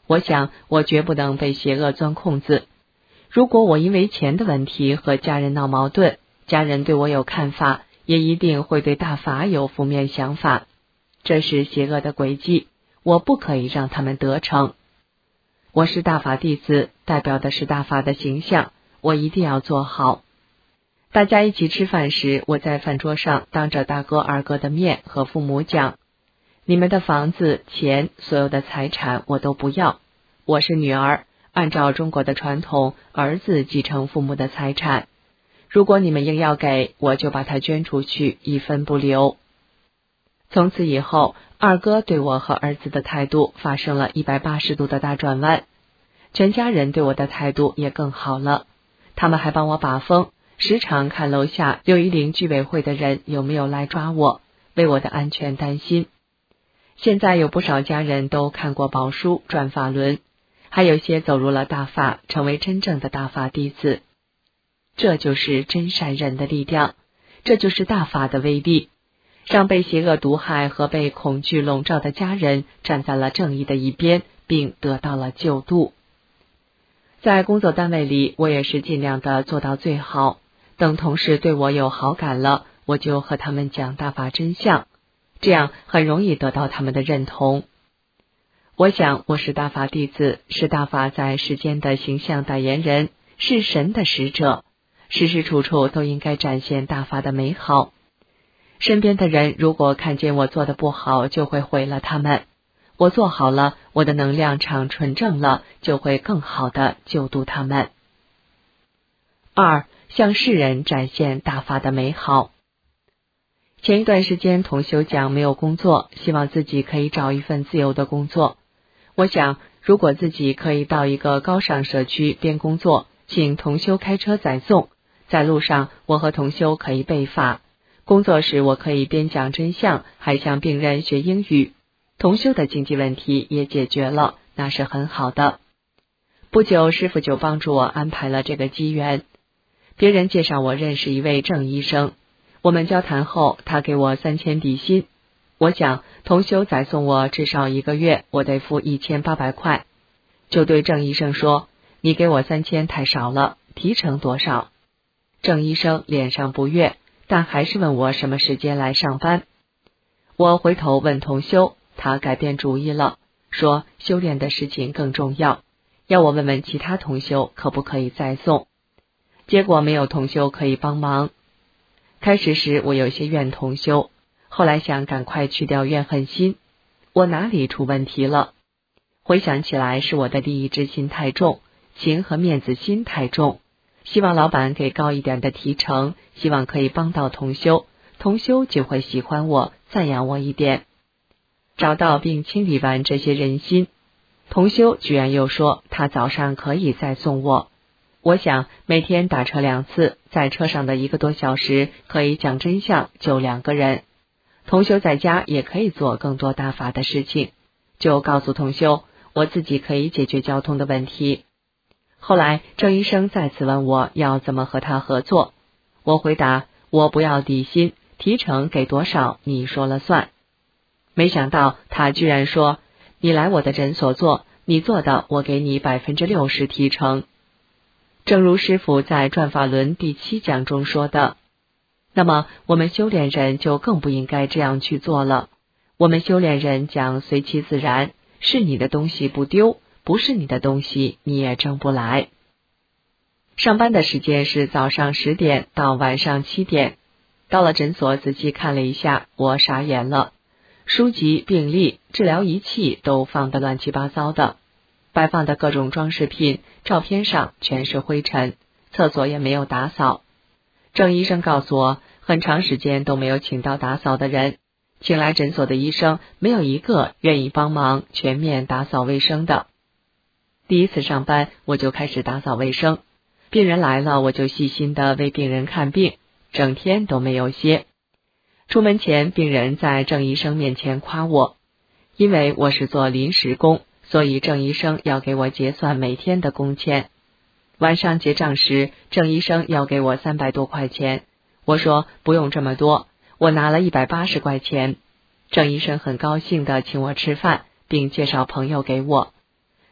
我想我绝不能被邪恶钻空子。如果我因为钱的问题和家人闹矛盾，家人对我有看法，也一定会对大法有负面想法。这是邪恶的诡计，我不可以让他们得逞。我是大法弟子，代表的是大法的形象，我一定要做好。大家一起吃饭时，我在饭桌上当着大哥二哥的面和父母讲，你们的房子、钱，所有的财产我都不要。我是女儿，按照中国的传统，儿子继承父母的财产。如果你们硬要给，我就把它捐出去，一分不留。从此以后，二哥对我和儿子的态度发生了一百八十度的大转弯，全家人对我的态度也更好了。他们还帮我把风，时常看楼下六一零居委会的人有没有来抓我，为我的安全担心。现在有不少家人都看过宝书转法轮，还有些走入了大法，成为真正的大法弟子。这就是真善忍的力量，这就是大法的威力，让被邪恶毒害和被恐惧笼罩的家人站在了正义的一边，并得到了救度。在工作单位里，我也是尽量的做到最好，等同事对我有好感了，我就和他们讲大法真相，这样很容易得到他们的认同。我想我是大法弟子，是大法在世间的形象代言人，是神的使者，时时处处都应该展现大法的美好。身边的人如果看见我做的不好，就会毁了他们。我做好了，我的能量场纯正了，就会更好的救度他们。二，向世人展现大法的美好。前一段时间同修讲没有工作，希望自己可以找一份自由的工作。我想，如果自己可以到一个高尚社区边工作，请同修开车载送，在路上我和同修可以背法，工作时我可以边讲真相，还向病人学英语，同修的经济问题也解决了，那是很好的。不久，师父就帮助我安排了这个机缘。别人介绍我认识一位郑医生，我们交谈后，他给我三千底薪。我想同修载送我至少一个月，我得付一千八百块，就对郑医生说，你给我三千太少了，提成多少？郑医生脸上不悦，但还是问我什么时间来上班。我回头问同修，他改变主意了，说修炼的事情更重要，要我问问其他同修可不可以再送。结果没有同修可以帮忙。开始时我有些怨同修，后来想赶快去掉怨恨心，我哪里出问题了？回想起来是我的利益之心太重，情和面子心太重，希望老板给高一点的提成，希望可以帮到同修，同修就会喜欢我，赞扬我一点。找到并清理完这些人心，同修居然又说他早上可以再送我。我想每天打车两次，在车上的一个多小时可以讲真相，就两个人。同修在家也可以做更多大法的事情，就告诉同修，我自己可以解决交通的问题。后来郑医生再次问我要怎么和他合作，我回答，我不要底薪，提成给多少你说了算。没想到他居然说，你来我的诊所做，你做的我给你百分之六十提成。正如师父在转法轮第七讲中说的，那么我们修炼人就更不应该这样去做了。我们修炼人讲随其自然，是你的东西不丢，不是你的东西你也争不来。上班的时间是早上十点到晚上七点。到了诊所仔细看了一下，我傻眼了，书籍、病历、治疗仪器都放得乱七八糟的，摆放的各种装饰品，照片上全是灰尘，厕所也没有打扫。郑医生告诉我，很长时间都没有请到打扫的人，请来诊所的医生没有一个愿意帮忙全面打扫卫生的。第一次上班我就开始打扫卫生，病人来了我就细心的为病人看病，整天都没有歇。出门前病人在郑医生面前夸我，因为我是做临时工，所以郑医生要给我结算每天的工钱。晚上结账时，郑医生要给我三百多块钱，我说不用这么多，我拿了一百八十块钱。郑医生很高兴的请我吃饭，并介绍朋友给我。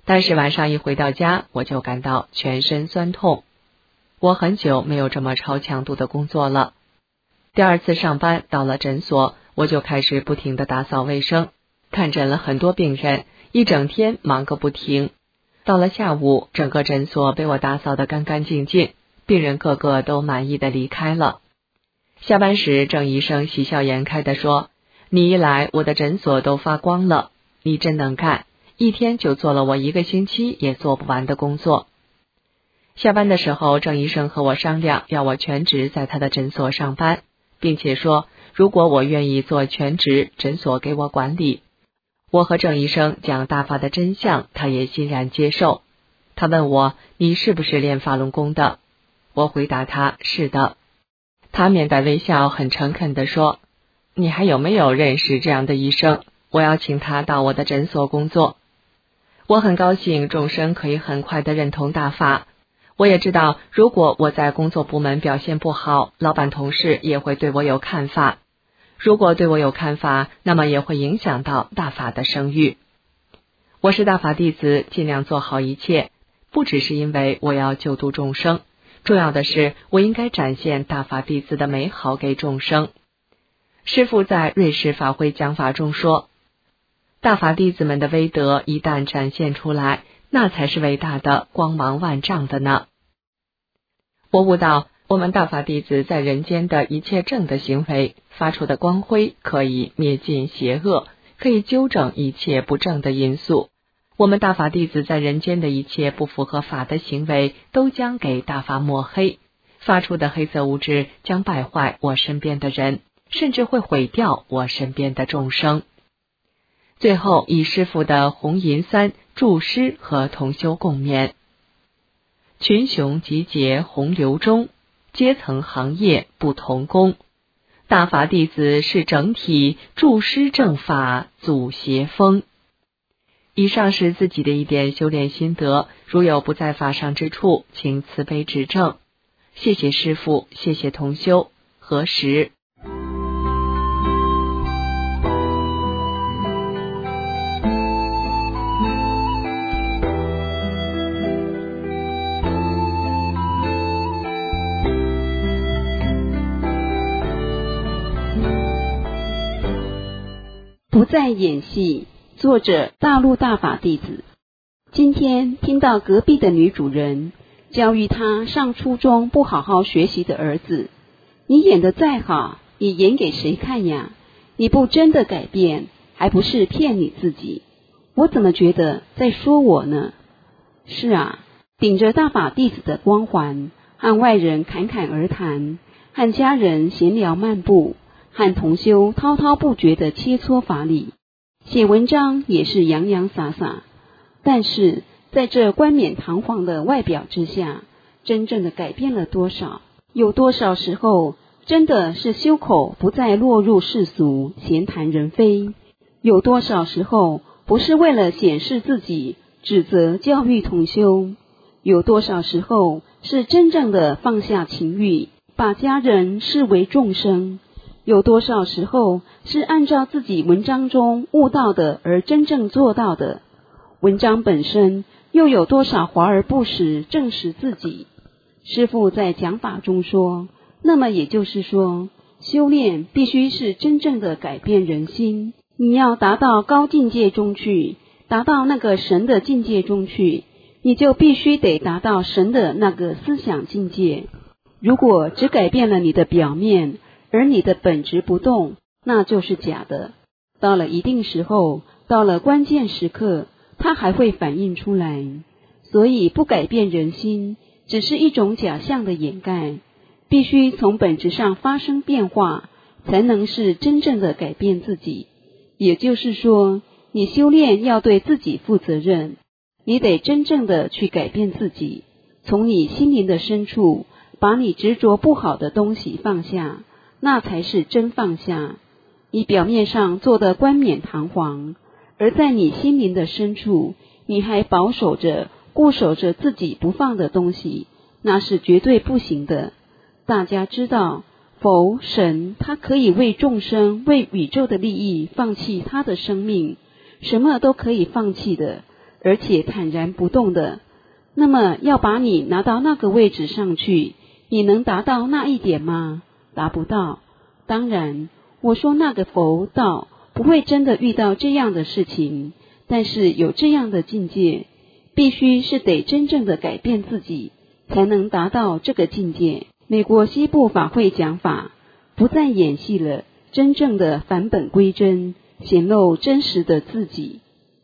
但是晚上一回到家，我就感到全身酸痛。我很久没有这么超强度的工作了。第二次上班到了诊所，我就开始不停地打扫卫生，看诊了很多病人，一整天忙个不停。到了下午，整个诊所被我打扫得干干净净，病人个个都满意地离开了。下班时，郑医生喜笑颜开地说：“你一来，我的诊所都发光了，你真能干，一天就做了我一个星期也做不完的工作。”下班的时候，郑医生和我商量，要我全职在他的诊所上班，并且说，如果我愿意做全职，诊所给我管理。我和郑医生讲大法的真相，他也欣然接受。他问我：“你是不是练法轮功的？”我回答他：“是的。”他面带微笑，很诚恳地说：“你还有没有认识这样的医生？我要请他到我的诊所工作。”我很高兴众生可以很快地认同大法。我也知道，如果我在工作部门表现不好，老板同事也会对我有看法。如果对我有看法，那么也会影响到大法的声誉。我是大法弟子，尽量做好一切，不只是因为我要救度众生，重要的是我应该展现大法弟子的美好给众生。师父在瑞士法会讲法中说，大法弟子们的威德一旦展现出来，那才是伟大的光芒万丈的呢。我悟到，我们大法弟子在人间的一切正的行为发出的光辉，可以灭尽邪恶，可以纠正一切不正的因素。我们大法弟子在人间的一切不符合法的行为，都将给大法抹黑，发出的黑色物质将败坏我身边的人，甚至会毁掉我身边的众生。最后以师父的红银三祝师和同修共勉：群雄集结洪流中，阶层行业不同工。大法弟子是整体，祝师正法阻邪风。以上是自己的一点修炼心得，如有不在法上之处，请慈悲指正。谢谢师父，谢谢同修。何时？ 不再演戏，作者大陆大法弟子。今天听到隔壁的女主人教育她上初中不好好学习的儿子，你演得再好，你演给谁看呀？你不真的改变，还不是骗你自己？我怎么觉得在说我呢？是啊，顶着大法弟子的光环，和外人侃侃而谈，和家人闲聊漫步，和同修滔滔不绝的切磋法理，写文章也是洋洋洒洒。但是在这冠冕堂皇的外表之下，真正的改变了多少？有多少时候真的是修口不再落入世俗，闲谈人非？有多少时候不是为了显示自己，指责教育同修？有多少时候是真正的放下情欲，把家人视为众生？有多少时候是按照自己文章中悟到的而真正做到的？文章本身又有多少华而不实证实自己？师父在讲法中说，那么也就是说，修炼必须是真正的改变人心。你要达到高境界中去，达到那个神的境界中去，你就必须得达到神的那个思想境界。如果只改变了你的表面，而你的本质不动，那就是假的。到了一定时候，到了关键时刻，它还会反映出来。所以不改变人心，只是一种假象的掩盖，必须从本质上发生变化，才能是真正的改变自己。也就是说，你修炼要对自己负责任，你得真正的去改变自己，从你心灵的深处，把你执着不好的东西放下，那才是真放下。你表面上做得冠冕堂皇，而在你心灵的深处，你还保守着、固守着自己不放的东西，那是绝对不行的。大家知道，佛神他可以为众生、为宇宙的利益放弃他的生命，什么都可以放弃的， 而且坦然不动的，那么要把你拿到那个位置上去，你能达到那一点吗？达不到。当然，我说那个佛道不会真的遇到这样的事情，但是有这样的境界，必须是得真正的改变自己，才能达到这个境界。美国西部法会讲法，不再演戏了，真正的返本归真，显露真实的自己。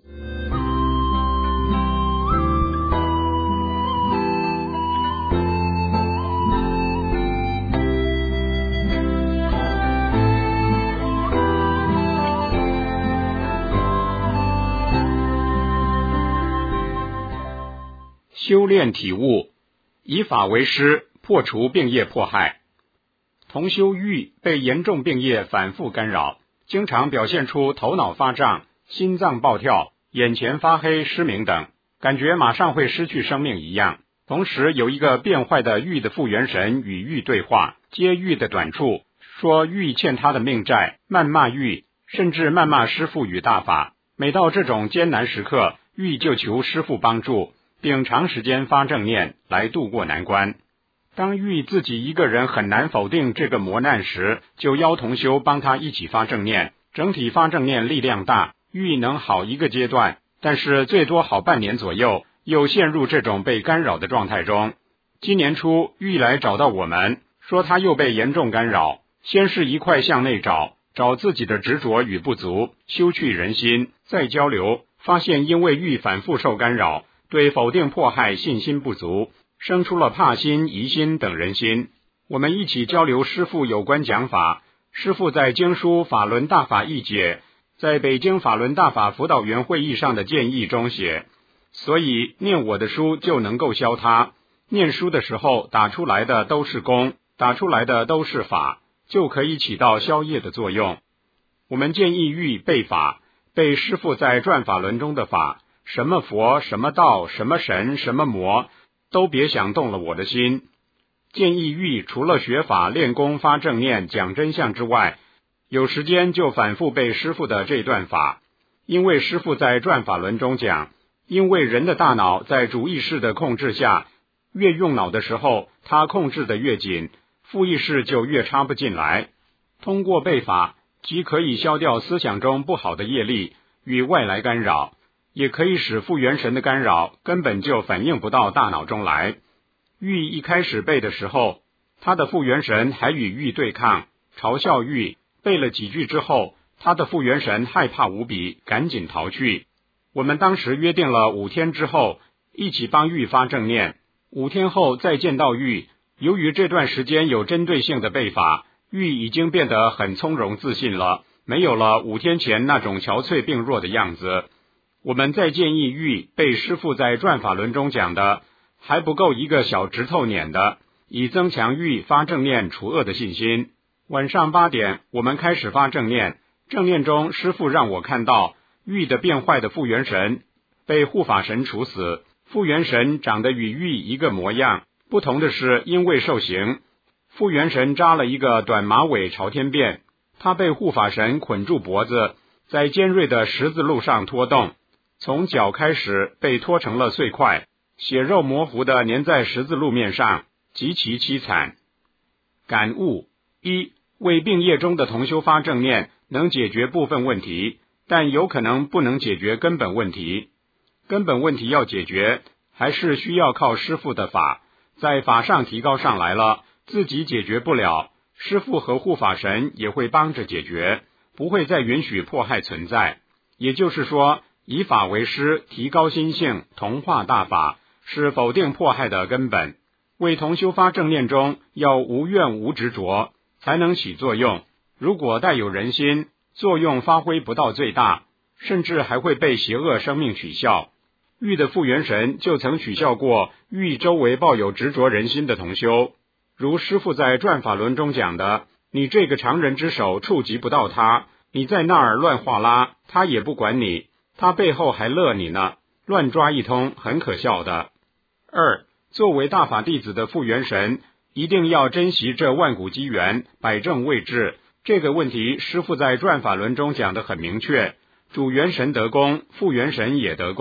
修炼体悟，以法为师，破除病业迫害。同修玉被严重病业反复干扰，经常表现出头脑发胀、心脏暴跳、眼前发黑、失明等，感觉马上会失去生命一样。同时有一个变坏的玉的复原神与玉对话，揭玉的短处，说玉欠他的命债，谩骂玉，甚至谩骂师父与大法。每到这种艰难时刻，玉就求师父帮助，并长时间发正念来度过难关。当玉自己一个人很难否定这个磨难时，就邀同修帮他一起发正念，整体发正念力量大，玉能好一个阶段，但是最多好半年左右，又陷入这种被干扰的状态中。今年初，玉来找到我们，说他又被严重干扰，先是一块向内找，找自己的执着与不足，修去人心，再交流，发现因为玉反复受干扰，对否定迫害信心不足，生出了怕心、疑心等人心。我们一起交流师父有关讲法，师父在经书法轮大法译解，在北京法轮大法辅导员会议上的建议中写，所以念我的书就能够消它，念书的时候打出来的都是功，打出来的都是法，就可以起到消业的作用。我们建议欲背法，背师父在转法轮中的法，什么佛，什么道，什么神，什么魔，都别想动了我的心。建议欲除了学法、练功、发正念、讲真相之外，有时间就反复背师父的这段法。因为师父在转法轮中讲，因为人的大脑在主意识的控制下，越用脑的时候，它控制的越紧，副意识就越插不进来。通过背法，即可以消掉思想中不好的业力与外来干扰，也可以使复元神的干扰根本就反映不到大脑中来。玉一开始背的时候，他的复元神还与玉对抗，嘲笑玉，背了几句之后，他的复元神害怕无比，赶紧逃去。我们当时约定了五天之后一起帮玉发正念，五天后再见到玉。由于这段时间有针对性的背法，玉已经变得很从容自信了，没有了五天前那种憔悴病弱的样子。我们再建议玉背师父在转法轮中讲的，还不够一个小指头捻的，以增强玉发正念除恶的信心。晚上八点，我们开始发正念，正念中师父让我看到玉的变坏的复元神被护法神处死，复元神长得与玉一个模样，不同的是因为受刑，复元神扎了一个短马尾朝天辫，他被护法神捆住脖子，在尖锐的十字路上拖动，从脚开始被拖成了碎块，血肉模糊的粘在十字路面上，极其凄惨。感悟：一、为病业中的同修发正念能解决部分问题，但有可能不能解决根本问题。根本问题要解决，还是需要靠师父的法，在法上提高上来了，自己解决不了，师父和护法神也会帮着解决，不会再允许迫害存在。也就是说，以法为师，提高心性，同化大法，是否定迫害的根本。为同修发正念中要无怨无执着，才能起作用。如果带有人心，作用发挥不到最大，甚至还会被邪恶生命取笑。玉的复元神就曾取笑过玉周围抱有执着人心的同修，如师父在转法轮中讲的，你这个常人之手触及不到他，你在那儿乱画拉，他也不管你，他背后还乐你呢，乱抓一通，很可笑的。二、作为大法弟子的复元神，一定要珍惜这万古机缘，摆正位置。这个问题师父在转法轮中讲得很明确，主元神得功，复元神也得功，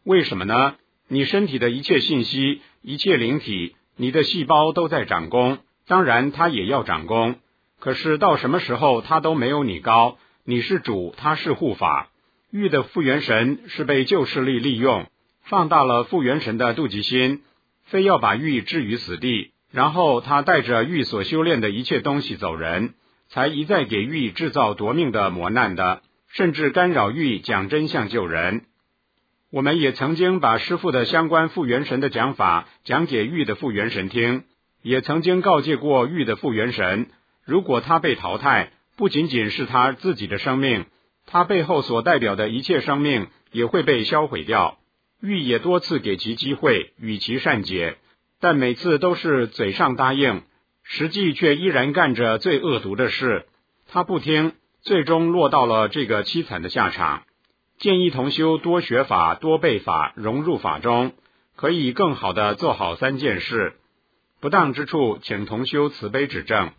为什么呢？你身体的一切信息，一切灵体，你的细胞都在长功，当然它也要长功，可是到什么时候它都没有你高，你是主，它是护法。玉的复原神是被旧势力利用，放大了复原神的妒忌心，非要把玉置于死地，然后他带着玉所修炼的一切东西走人，才一再给玉制造夺命的磨难的，甚至干扰玉讲真相救人。我们也曾经把师父的相关复原神的讲法讲给玉的复原神听，也曾经告诫过玉的复原神，如果他被淘汰，不仅仅是他自己的生命，他背后所代表的一切生命也会被销毁掉。玉也多次给其机会与其善解，但每次都是嘴上答应，实际却依然干着最恶毒的事。他不听，最终落到了这个凄惨的下场。建议同修多学法，多背法，融入法中，可以更好地做好三件事。不当之处，请同修慈悲指正。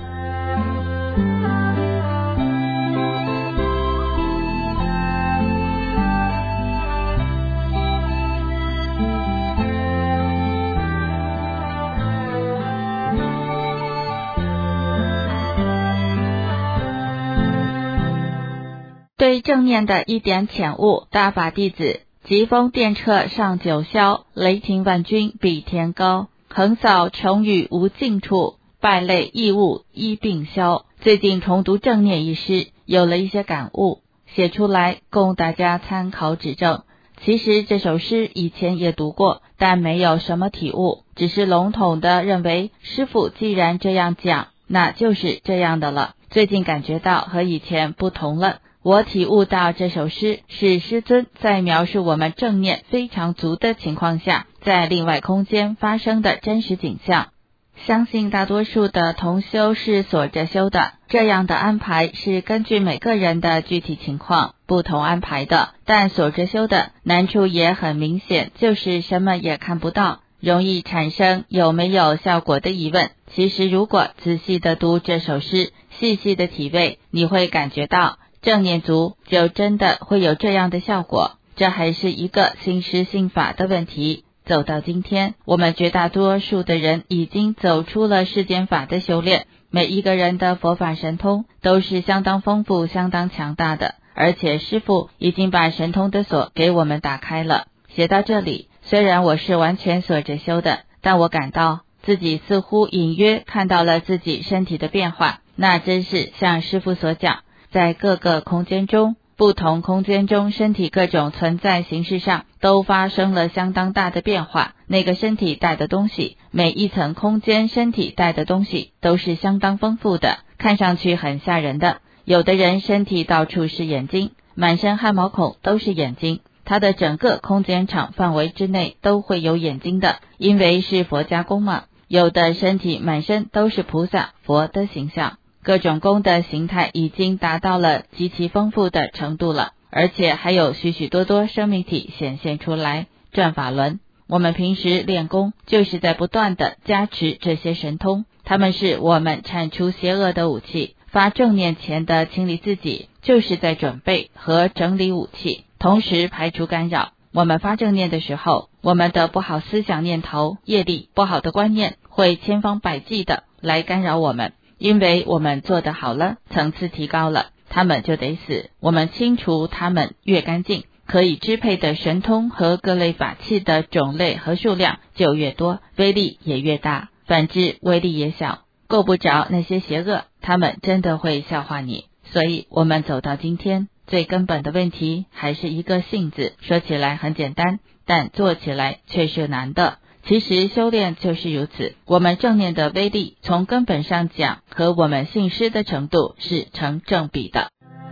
对正念的一点浅悟，大法弟子疾风电掣上九霄，雷霆万钧比天高，横扫穷宇无尽处，败类异物一并消。最近重读正念一诗，有了一些感悟，写出来供大家参考指正。其实这首诗以前也读过，但没有什么体悟，只是笼统的认为师父既然这样讲，那就是这样的了。最近感觉到和以前不同了，我体悟到这首诗是师尊在描述我们正念非常足的情况下，在另外空间发生的真实景象。相信大多数的同修是锁着修的，这样的安排是根据每个人的具体情况不同安排的，但锁着修的难处也很明显，就是什么也看不到，容易产生有没有效果的疑问。其实如果仔细的读这首诗，细细的体味，你会感觉到正念足就真的会有这样的效果。这还是一个信师信法的问题。走到今天，我们绝大多数的人已经走出了世间法的修炼，每一个人的佛法神通都是相当丰富相当强大的，而且师父已经把神通的锁给我们打开了。写到这里，虽然我是完全锁着修的，但我感到自己似乎隐约看到了自己身体的变化，那真是像师父所讲，在各个空间中，不同空间中身体各种存在形式上都发生了相当大的变化，那个身体带的东西，每一层空间身体带的东西都是相当丰富的，看上去很吓人的。有的人身体到处是眼睛，满身汗毛孔都是眼睛，他的整个空间场范围之内都会有眼睛的，因为是佛家宫嘛。有的身体满身都是菩萨佛的形象，各种宫的形态已经达到了极其丰富的程度了，而且还有许许多多生命体显现出来，转法轮。我们平时练功就是在不断的加持这些神通，它们是我们铲除邪恶的武器。发正念前的清理自己，就是在准备和整理武器，同时排除干扰。我们发正念的时候，我们的不好思想念头、业力、不好的观念会千方百计的来干扰我们，因为我们做得好了，层次提高了，他们就得死。我们清除他们越干净，可以支配的神通和各类法器的种类和数量就越多，威力也越大。反之，威力也小，够不着那些邪恶，他们真的会笑话你。所以我们走到今天，最根本的问题还是一个信字，说起来很简单，但做起来却是难的。其实修炼就是如此，我们正念的威力从根本上讲和我们信师的程度是成正比的。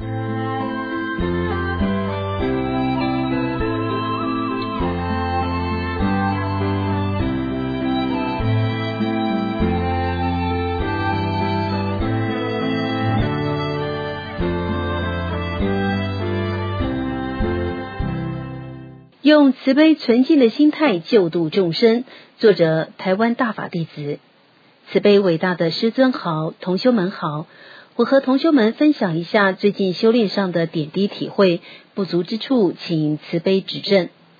用慈悲纯净的心态救度众生，作者台湾大法弟子。慈悲伟大的师尊好，同修们好，我和同修们分享一下最近修炼上的点滴体会，不足之处请慈悲指正。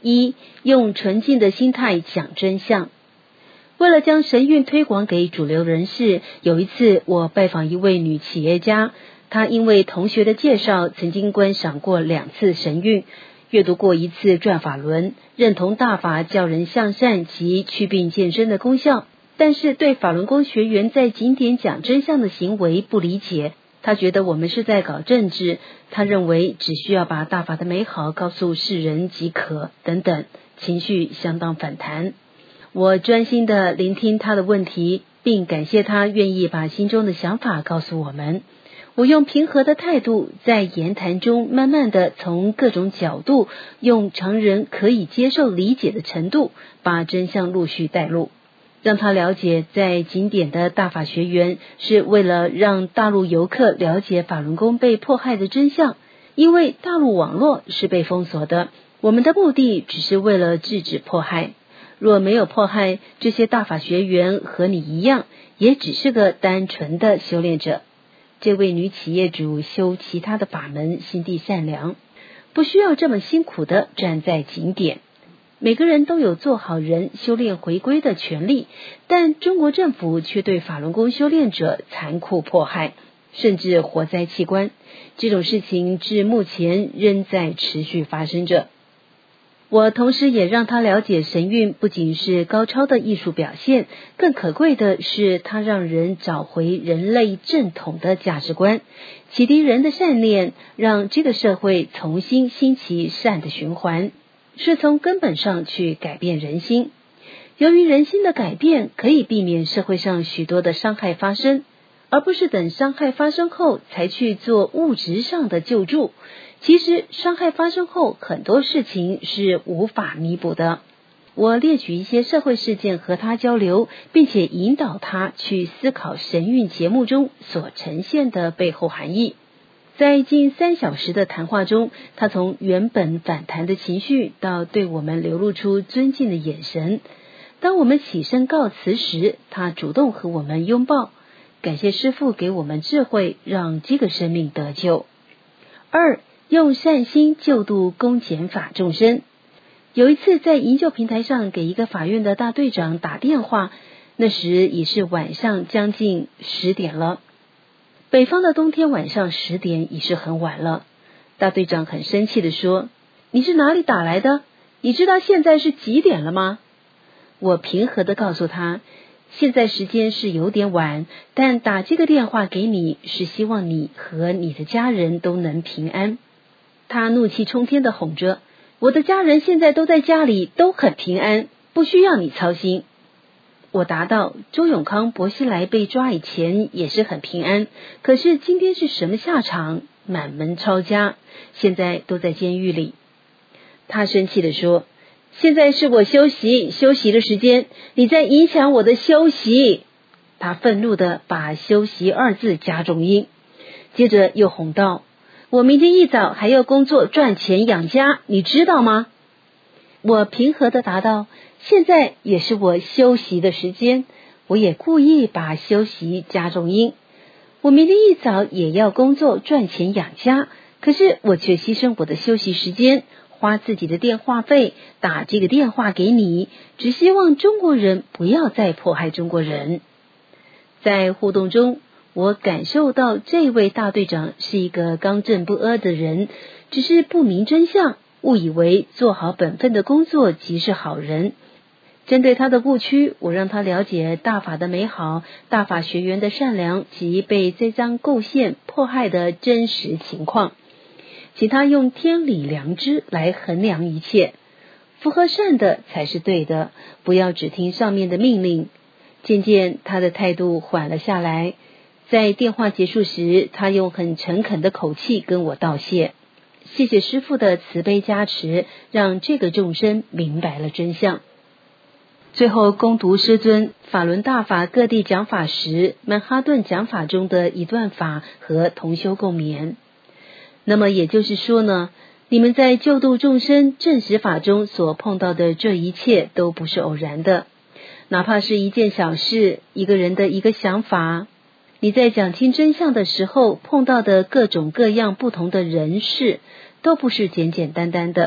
一、用纯净的心态讲真相。为了将神韵推广给主流人士，有一次我拜访一位女企业家，她因为同学的介绍，曾经观赏过两次神韵，阅读过一次转法轮，认同大法教人向善及祛病健身的功效，但是对法轮功学员在景点讲真相的行为不理解。他觉得我们是在搞政治，他认为只需要把大法的美好告诉世人即可，等等，情绪相当反弹。我专心的聆听他的问题，并感谢他愿意把心中的想法告诉我们。我用平和的态度，在言谈中慢慢的从各种角度，用常人可以接受理解的程度，把真相陆续带入，让他了解在景点的大法学员是为了让大陆游客了解法轮功被迫害的真相，因为大陆网络是被封锁的，我们的目的只是为了制止迫害。若没有迫害，这些大法学员和你一样，也只是个单纯的修炼者。这位女企业主修其他的法门，心地善良，不需要这么辛苦的站在景点。每个人都有做好人、修炼回归的权利，但中国政府却对法轮功修炼者残酷迫害，甚至活摘器官。这种事情至目前仍在持续发生着。我同时也让他了解神韵不仅是高超的艺术表现，更可贵的是它让人找回人类正统的价值观，启迪人的善念，让这个社会重新兴起善的循环，是从根本上去改变人心。由于人心的改变可以避免社会上许多的伤害发生，而不是等伤害发生后才去做物质上的救助。其实伤害发生后，很多事情是无法弥补的。我列举一些社会事件和他交流，并且引导他去思考神韵节目中所呈现的背后含义。在近三小时的谈话中，他从原本反弹的情绪到对我们流露出尊敬的眼神。当我们起身告辞时，他主动和我们拥抱，感谢师父给我们智慧，让这个生命得救。二、用善心救度公检法众生。有一次在营救平台上给一个法院的大队长打电话，那时已是晚上将近十点了。北方的冬天晚上十点已是很晚了。大队长很生气地说：你是哪里打来的？你知道现在是几点了吗？我平和地告诉他，现在时间是有点晚，但打这个电话给你是希望你和你的家人都能平安。他怒气冲天地哄着：我的家人现在都在家里，都很平安，不需要你操心。我答道：周永康、薄熙来被抓以前也是很平安，可是今天是什么下场？满门抄家，现在都在监狱里。他生气地说：现在是我休息休息的时间，你在影响我的休息。他愤怒地把休息二字加重音，接着又哄道：我明天一早还要工作赚钱养家，你知道吗？我平和地答道：现在也是我休息的时间。我也故意把休息加重音。我明天一早也要工作赚钱养家，可是我却牺牲我的休息时间，花自己的电话费打这个电话给你，只希望中国人不要再迫害中国人。在互动中，我感受到这位大队长是一个刚正不阿的人，只是不明真相，误以为做好本分的工作即是好人。针对他的误区，我让他了解大法的美好，大法学员的善良及被栽赃构陷迫害的真实情况，请他用天理良知来衡量一切，符合善的才是对的，不要只听上面的命令。渐渐他的态度缓了下来，在电话结束时，他用很诚恳的口气跟我道谢，谢谢师父的慈悲加持，让这个众生明白了真相。最后恭读师尊法轮大法各地讲法时曼哈顿讲法中的一段法和同修共勉。那么也就是说呢，你们在救度众生正实法中所碰到的这一切都不是偶然的，哪怕是一件小事，一个人的一个想法，你在讲清真相的时候碰到的各种各样不同的人事，都不是简简单单的，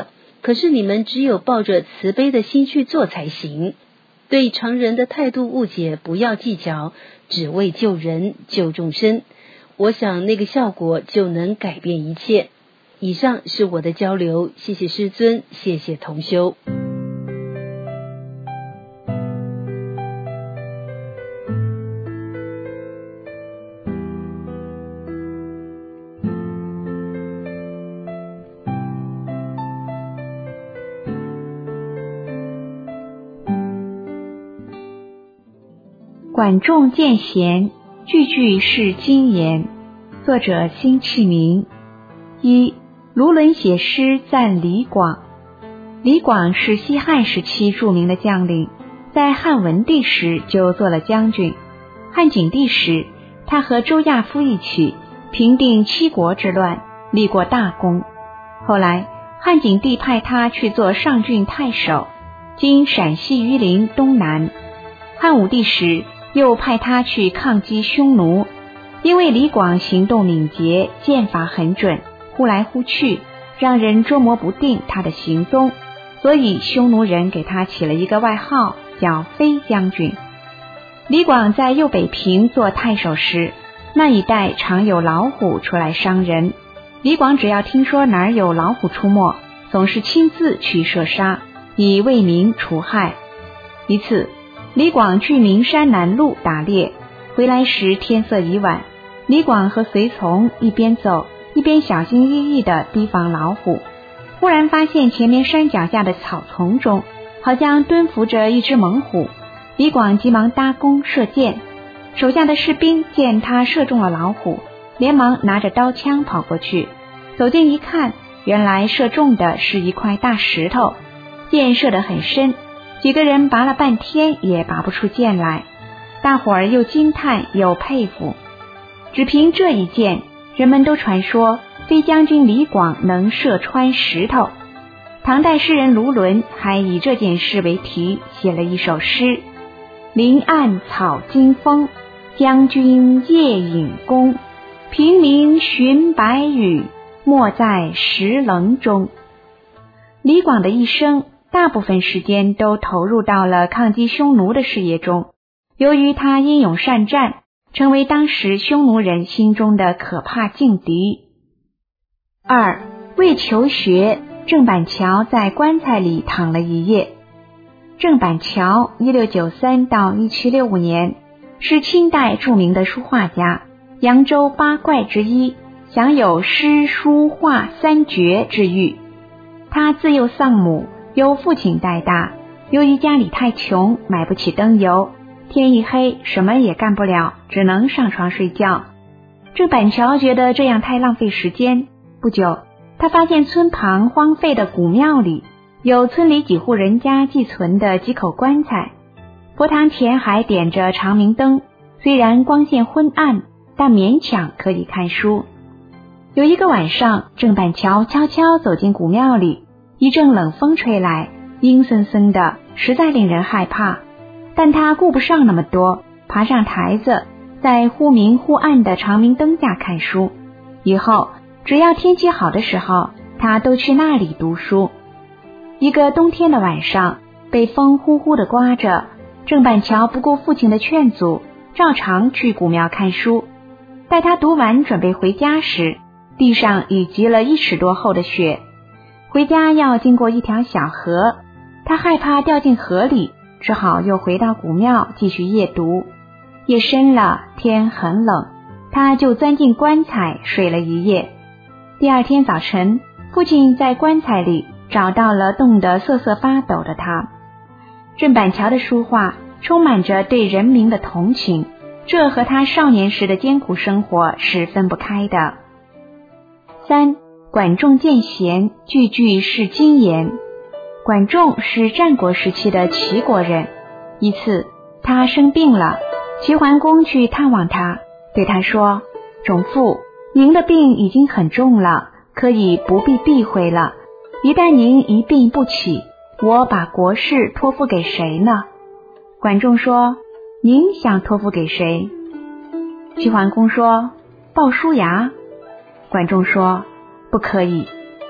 可是你们只有抱着慈悲的心去做才行。对常人的态度误解不要计较，只为救人救众生，我想那个效果就能改变一切。以上是我的交流，谢谢师尊，谢谢同修。 管仲见贤，句句是金言。作者辛弃民。一、卢纶写诗赞李广。李广是西汉时期著名的将领，在汉文帝时就做了将军。汉景帝时，他和周亚夫一起平定七国之乱，立过大功。后来汉景帝派他去做上郡太守，今陕西榆林东南。汉武帝时又派他去抗击匈奴，因为李广行动敏捷，剑法很准，忽来忽去，让人捉摸不定他的行踪，所以匈奴人给他起了一个外号，叫飞将军。李广在右北平做太守时，那一带常有老虎出来伤人，李广只要听说哪儿有老虎出没，总是亲自去射杀，以为民除害。一次李广去岷山南路打猎，回来时天色已晚，李广和随从一边走一边小心翼翼地提防老虎，忽然发现前面山脚下的草丛中好像蹲伏着一只猛虎。李广急忙搭弓射箭，手下的士兵见他射中了老虎，连忙拿着刀枪跑过去，走近一看，原来射中的是一块大石头，箭射得很深，几个人拔了半天也拔不出箭来，大伙儿又惊叹又佩服。只凭这一箭，人们都传说飞将军李广能射穿石头。唐代诗人卢纶还以这件事为题写了一首诗：林暗草惊风，将军夜引弓，平明寻白羽，没在石棱中。李广的一生大部分时间都投入到了抗击匈奴的事业中，由于他英勇善战，成为当时匈奴人心中的可怕劲敌。二、为求学，郑板桥在棺材里躺了一夜。郑板桥一六九三到一七六五年，是清代著名的书画家，扬州八怪之一，享有诗书画三绝之誉。他自幼丧母，由父亲带大，由于家里太穷，买不起灯油，天一黑什么也干不了，只能上床睡觉。郑板桥觉得这样太浪费时间，不久他发现村旁荒废的古庙里有村里几户人家寄存的几口棺材，佛堂前还点着长明灯，虽然光线昏暗，但勉强可以看书。有一个晚上，郑板桥悄悄走进古庙里，一阵冷风吹来，阴森森的，实在令人害怕。但他顾不上那么多，爬上台子，在忽明忽暗的长明灯下看书。以后只要天气好的时候，他都去那里读书。一个冬天的晚上，北风呼呼地刮着，郑板桥不顾父亲的劝阻，照常去古庙看书。待他读完准备回家时，地上已积了一尺多厚的雪。回家要经过一条小河，他害怕掉进河里，只好又回到古庙继续夜读。夜深了，天很冷，他就钻进棺材睡了一夜。第二天早晨，父亲在棺材里找到了冻得瑟瑟发抖的他。郑板桥的书画充满着对人民的同情，这和他少年时的艰苦生活是分不开的。三、管仲见贤，句句是金言。管仲是战国时期的齐国人。一次他生病了，齐桓公去探望他，对他说：仲父，您的病已经很重了，可以不必避讳了。一旦您一病不起，我把国事托付给谁呢？管仲说：您想托付给谁？齐桓公说：鲍叔牙。管仲说：不可以，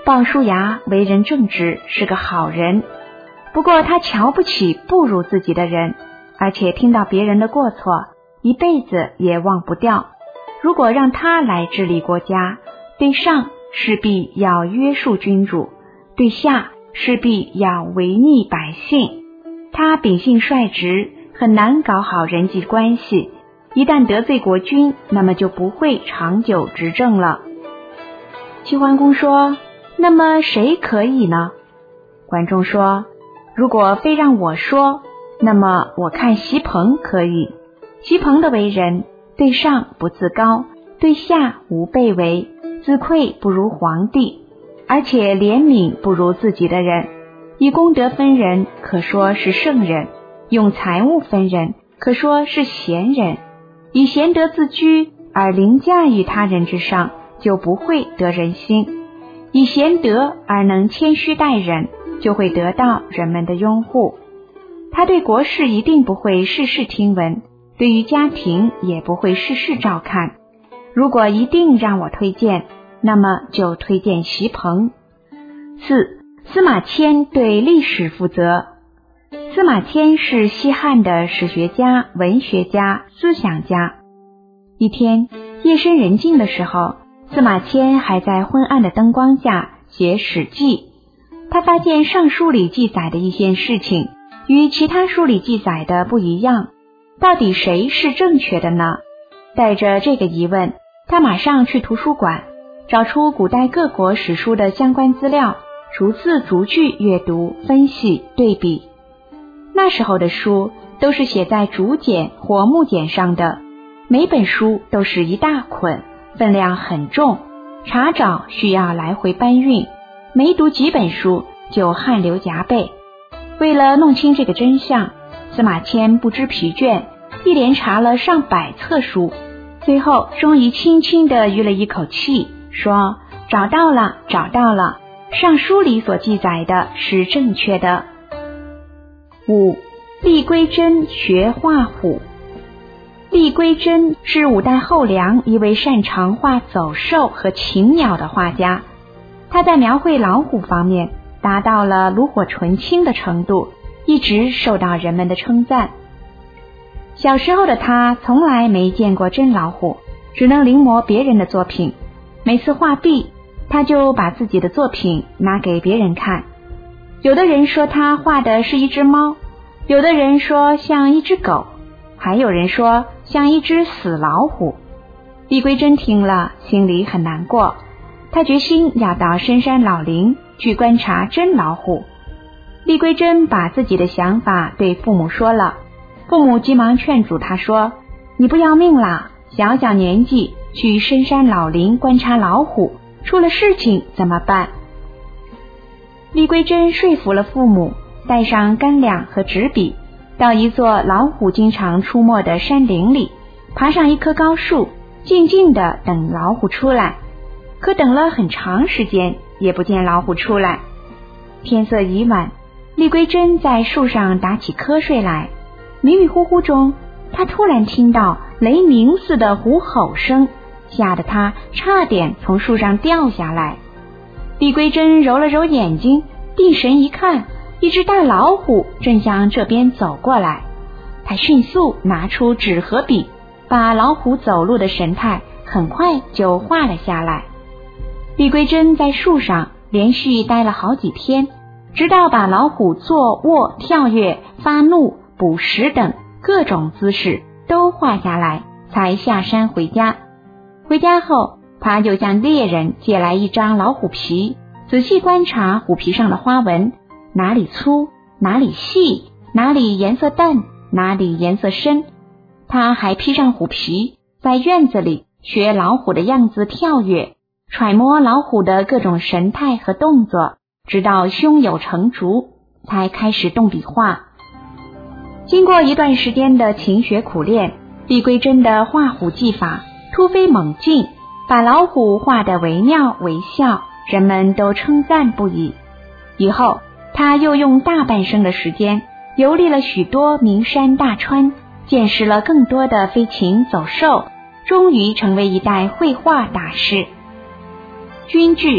鲍叔牙为人正直，是个好人，不过他瞧不起不如自己的人，而且听到别人的过错，一辈子也忘不掉。如果让他来治理国家，对上势必要约束君主，对下势必要违逆百姓。他秉性率直，很难搞好人际关系，一旦得罪国君，那么就不会长久执政了。齐桓公说，那么谁可以呢？管仲说，如果非让我说，那么我看席鹏可以。席鹏的为人，对上不自高，对下无卑微，自愧不如皇帝，而且怜悯不如自己的人，以功德分人，可说是圣人；用财物分人，可说是贤人。以贤德自居，而凌驾于他人之上，就不会得人心；以贤德而能谦虚待人，就会得到人们的拥护。他对国事一定不会事事听闻，对于家庭也不会事事照看。如果一定让我推荐，那么就推荐席鹏。四、司马迁对历史负责。司马迁是西汉的史学家、文学家、思想家。一天夜深人静的时候，司马迁还在昏暗的灯光下写《史记》。他发现《尚书》里记载的一些事情与其他书里记载的不一样，到底谁是正确的呢？带着这个疑问，他马上去图书馆，找出古代各国史书的相关资料，逐字逐句阅读、分析、对比。那时候的书都是写在竹简或木简上的，每本书都是一大捆，分量很重，查找需要来回搬运，没读几本书就汗流浃背。为了弄清这个真相，司马迁不知疲倦，一连查了上百册书，最后终于轻轻地吁了一口气，说：找到了，找到了，尚书里所记载的是正确的。五、厉归真学画虎。厉归真是五代后梁一位擅长画走兽和禽鸟的画家，他在描绘老虎方面达到了炉火纯青的程度，一直受到人们的称赞。小时候的他从来没见过真老虎，只能临摹别人的作品。每次画毕，他就把自己的作品拿给别人看。有的人说他画的是一只猫，有的人说像一只狗，还有人说像一只死老虎。厉归真听了，心里很难过，他决心要到深山老林去观察真老虎。厉归真把自己的想法对父母说了，父母急忙劝阻他说：你不要命啦，小小年纪去深山老林观察老虎，出了事情怎么办？厉归真说服了父母，带上干粮和纸笔，到一座老虎经常出没的山林里，爬上一棵高树，静静地等老虎出来。可等了很长时间，也不见老虎出来。天色已晚，厉归真在树上打起瞌睡来。迷迷糊糊中，他突然听到雷鸣似的虎吼声，吓得他差点从树上掉下来。厉归真揉了揉眼睛，定神一看，一只大老虎正向这边走过来。他迅速拿出纸和笔，把老虎走路的神态很快就画了下来。厉归真在树上连续待了好几天，直到把老虎坐卧、跳跃、发怒、捕食等各种姿势都画下来，才下山回家。回家后，他又向猎人借来一张老虎皮，仔细观察虎皮上的花纹，哪里粗，哪里细，哪里颜色淡，哪里颜色深。他还披上虎皮，在院子里学老虎的样子跳跃，揣摩老虎的各种神态和动作，直到胸有成竹，才开始动笔画。经过一段时间的勤学苦练，厉归真的画虎技法突飞猛进，把老虎画得惟妙惟肖，人们都称赞不已。以后他又用大半生的时间游历了许多名山大川，见识了更多的飞禽走兽，终于成为一代绘画大师。军句：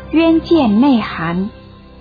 渊见内涵。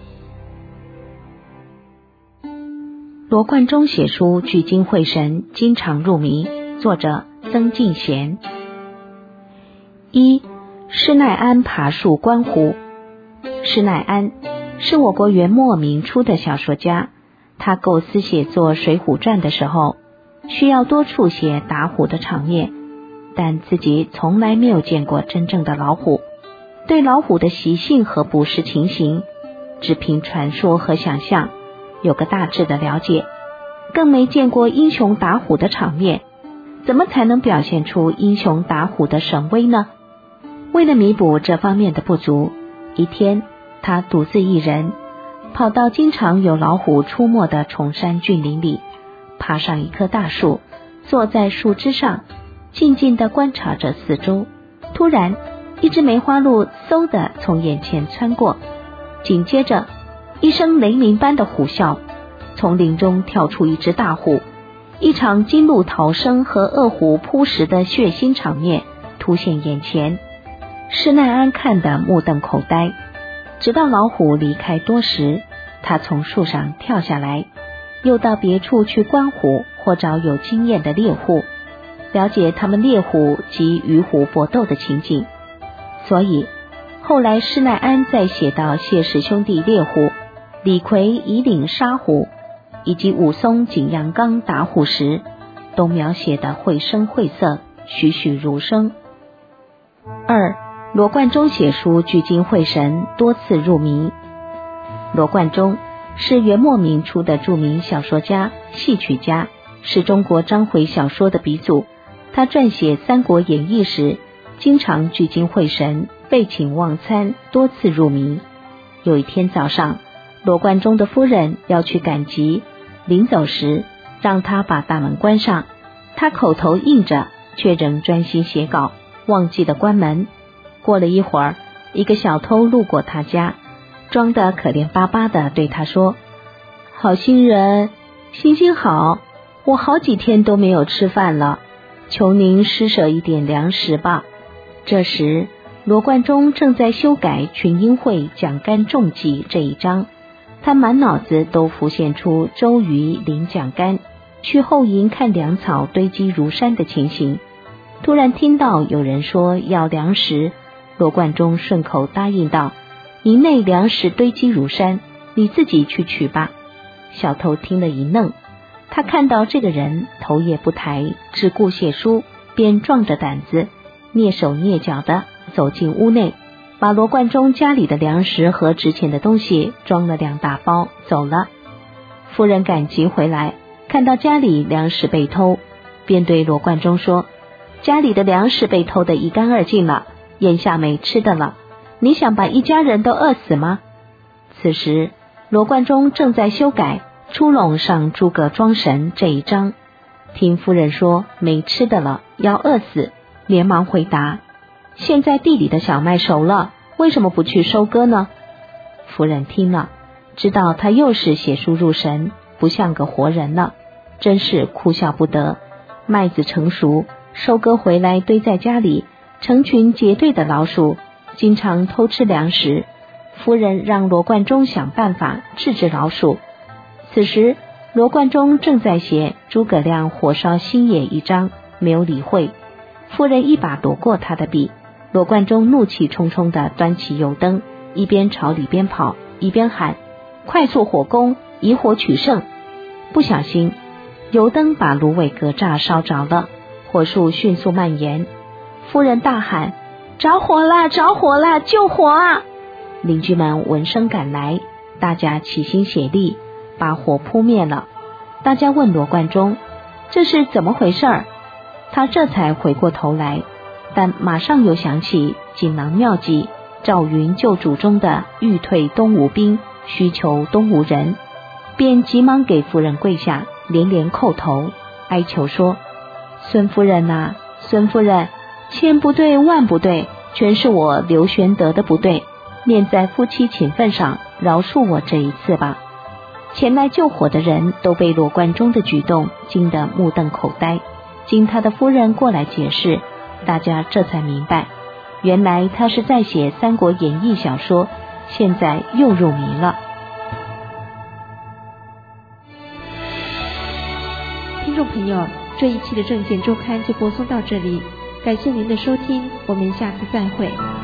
罗贯中写书聚精会神，经常入迷。作者曾静贤。一、施耐庵爬树观湖。施耐庵是我国元末明初的小说家，他构思写作《水浒传》的时候，需要多处写打虎的场面，但自己从来没有见过真正的老虎，对老虎的习性和捕食情形，只凭传说和想象有个大致的了解，更没见过英雄打虎的场面，怎么才能表现出英雄打虎的神威呢？为了弥补这方面的不足，一天他独自一人跑到经常有老虎出没的崇山峻岭里，爬上一棵大树，坐在树枝上，静静地观察着四周。突然一只梅花鹿嗖地从眼前窜过，紧接着一声雷鸣般的虎啸，从林中跳出一只大虎，一场金鹿逃生和恶虎扑食的血腥场面突现眼前。施耐庵看得目瞪口呆，直到老虎离开多时，他从树上跳下来，又到别处去观虎，或找有经验的猎户，了解他们猎虎及与虎搏斗的情景。所以后来施耐庵在写到谢氏兄弟猎虎、李逵以岭杀虎以及武松景阳冈打虎时，都描写得绘声绘色，栩栩如生。二、罗贯中写书聚精会神，多次入迷。罗贯中是元末明初的著名小说家、戏曲家，是中国章回小说的鼻祖。他撰写《三国演义》时，经常聚精会神，废寝忘餐，多次入迷。有一天早上，罗贯中的夫人要去赶集，临走时让他把大门关上，他口头应着，却仍专心写稿，忘记了关门。过了一会儿，一个小偷路过他家，装得可怜巴巴的对他说：好心人，行行好，我好几天都没有吃饭了，求您施舍一点粮食吧。这时罗贯中正在修改群英会蒋干中计这一章，他满脑子都浮现出周瑜领蒋干去后营看粮草堆积如山的情形。突然听到有人说要粮食，罗贯中顺口答应道：营内粮食堆积如山，你自己去取吧。小偷听了一愣，他看到这个人头也不抬，只顾写书，便壮着胆子蹑手蹑脚地走进屋内，把罗贯中家里的粮食和值钱的东西装了两大包走了。夫人赶集回来，看到家里粮食被偷，便对罗贯中说：家里的粮食被偷得一干二净了，眼下没吃的了，你想把一家人都饿死吗？此时罗贯中正在修改出笼上诸葛装神这一章，听夫人说没吃的了，要饿死，连忙回答：现在地里的小麦熟了，为什么不去收割呢？夫人听了，知道他又是写书入神，不像个活人了，真是哭笑不得。麦子成熟，收割回来堆在家里，成群结队的老鼠经常偷吃粮食。夫人让罗贯中想办法制止老鼠。此时罗贯中正在写诸葛亮火烧新野一章，没有理会。夫人一把夺过他的笔，罗贯中怒气冲冲地端起油灯，一边朝里边跑，一边喊：快速火攻，以火取胜。不小心油灯把芦苇格栅烧着了，火势迅速蔓延。夫人大喊：着火啦，着火啦，救火啊！邻居们闻声赶来，大家齐心协力把火扑灭了。大家问罗贯中这是怎么回事儿，他这才回过头来，但马上又想起锦囊妙计赵云救主中的欲退东吴兵，需求东吴人，便急忙给夫人跪下，连连叩头哀求说：孙夫人啊，孙夫人，千不对万不对，全是我刘玄德的不对，念在夫妻情分上，饶恕我这一次吧。前来救火的人都被罗贯中的举动惊得目瞪口呆，经他的夫人过来解释，大家这才明白，原来他是在写《三国演义》小说现在又入迷了。 听众朋友，这一期的证件周刊就播送到这里，感谢您的收听，我们下次再会。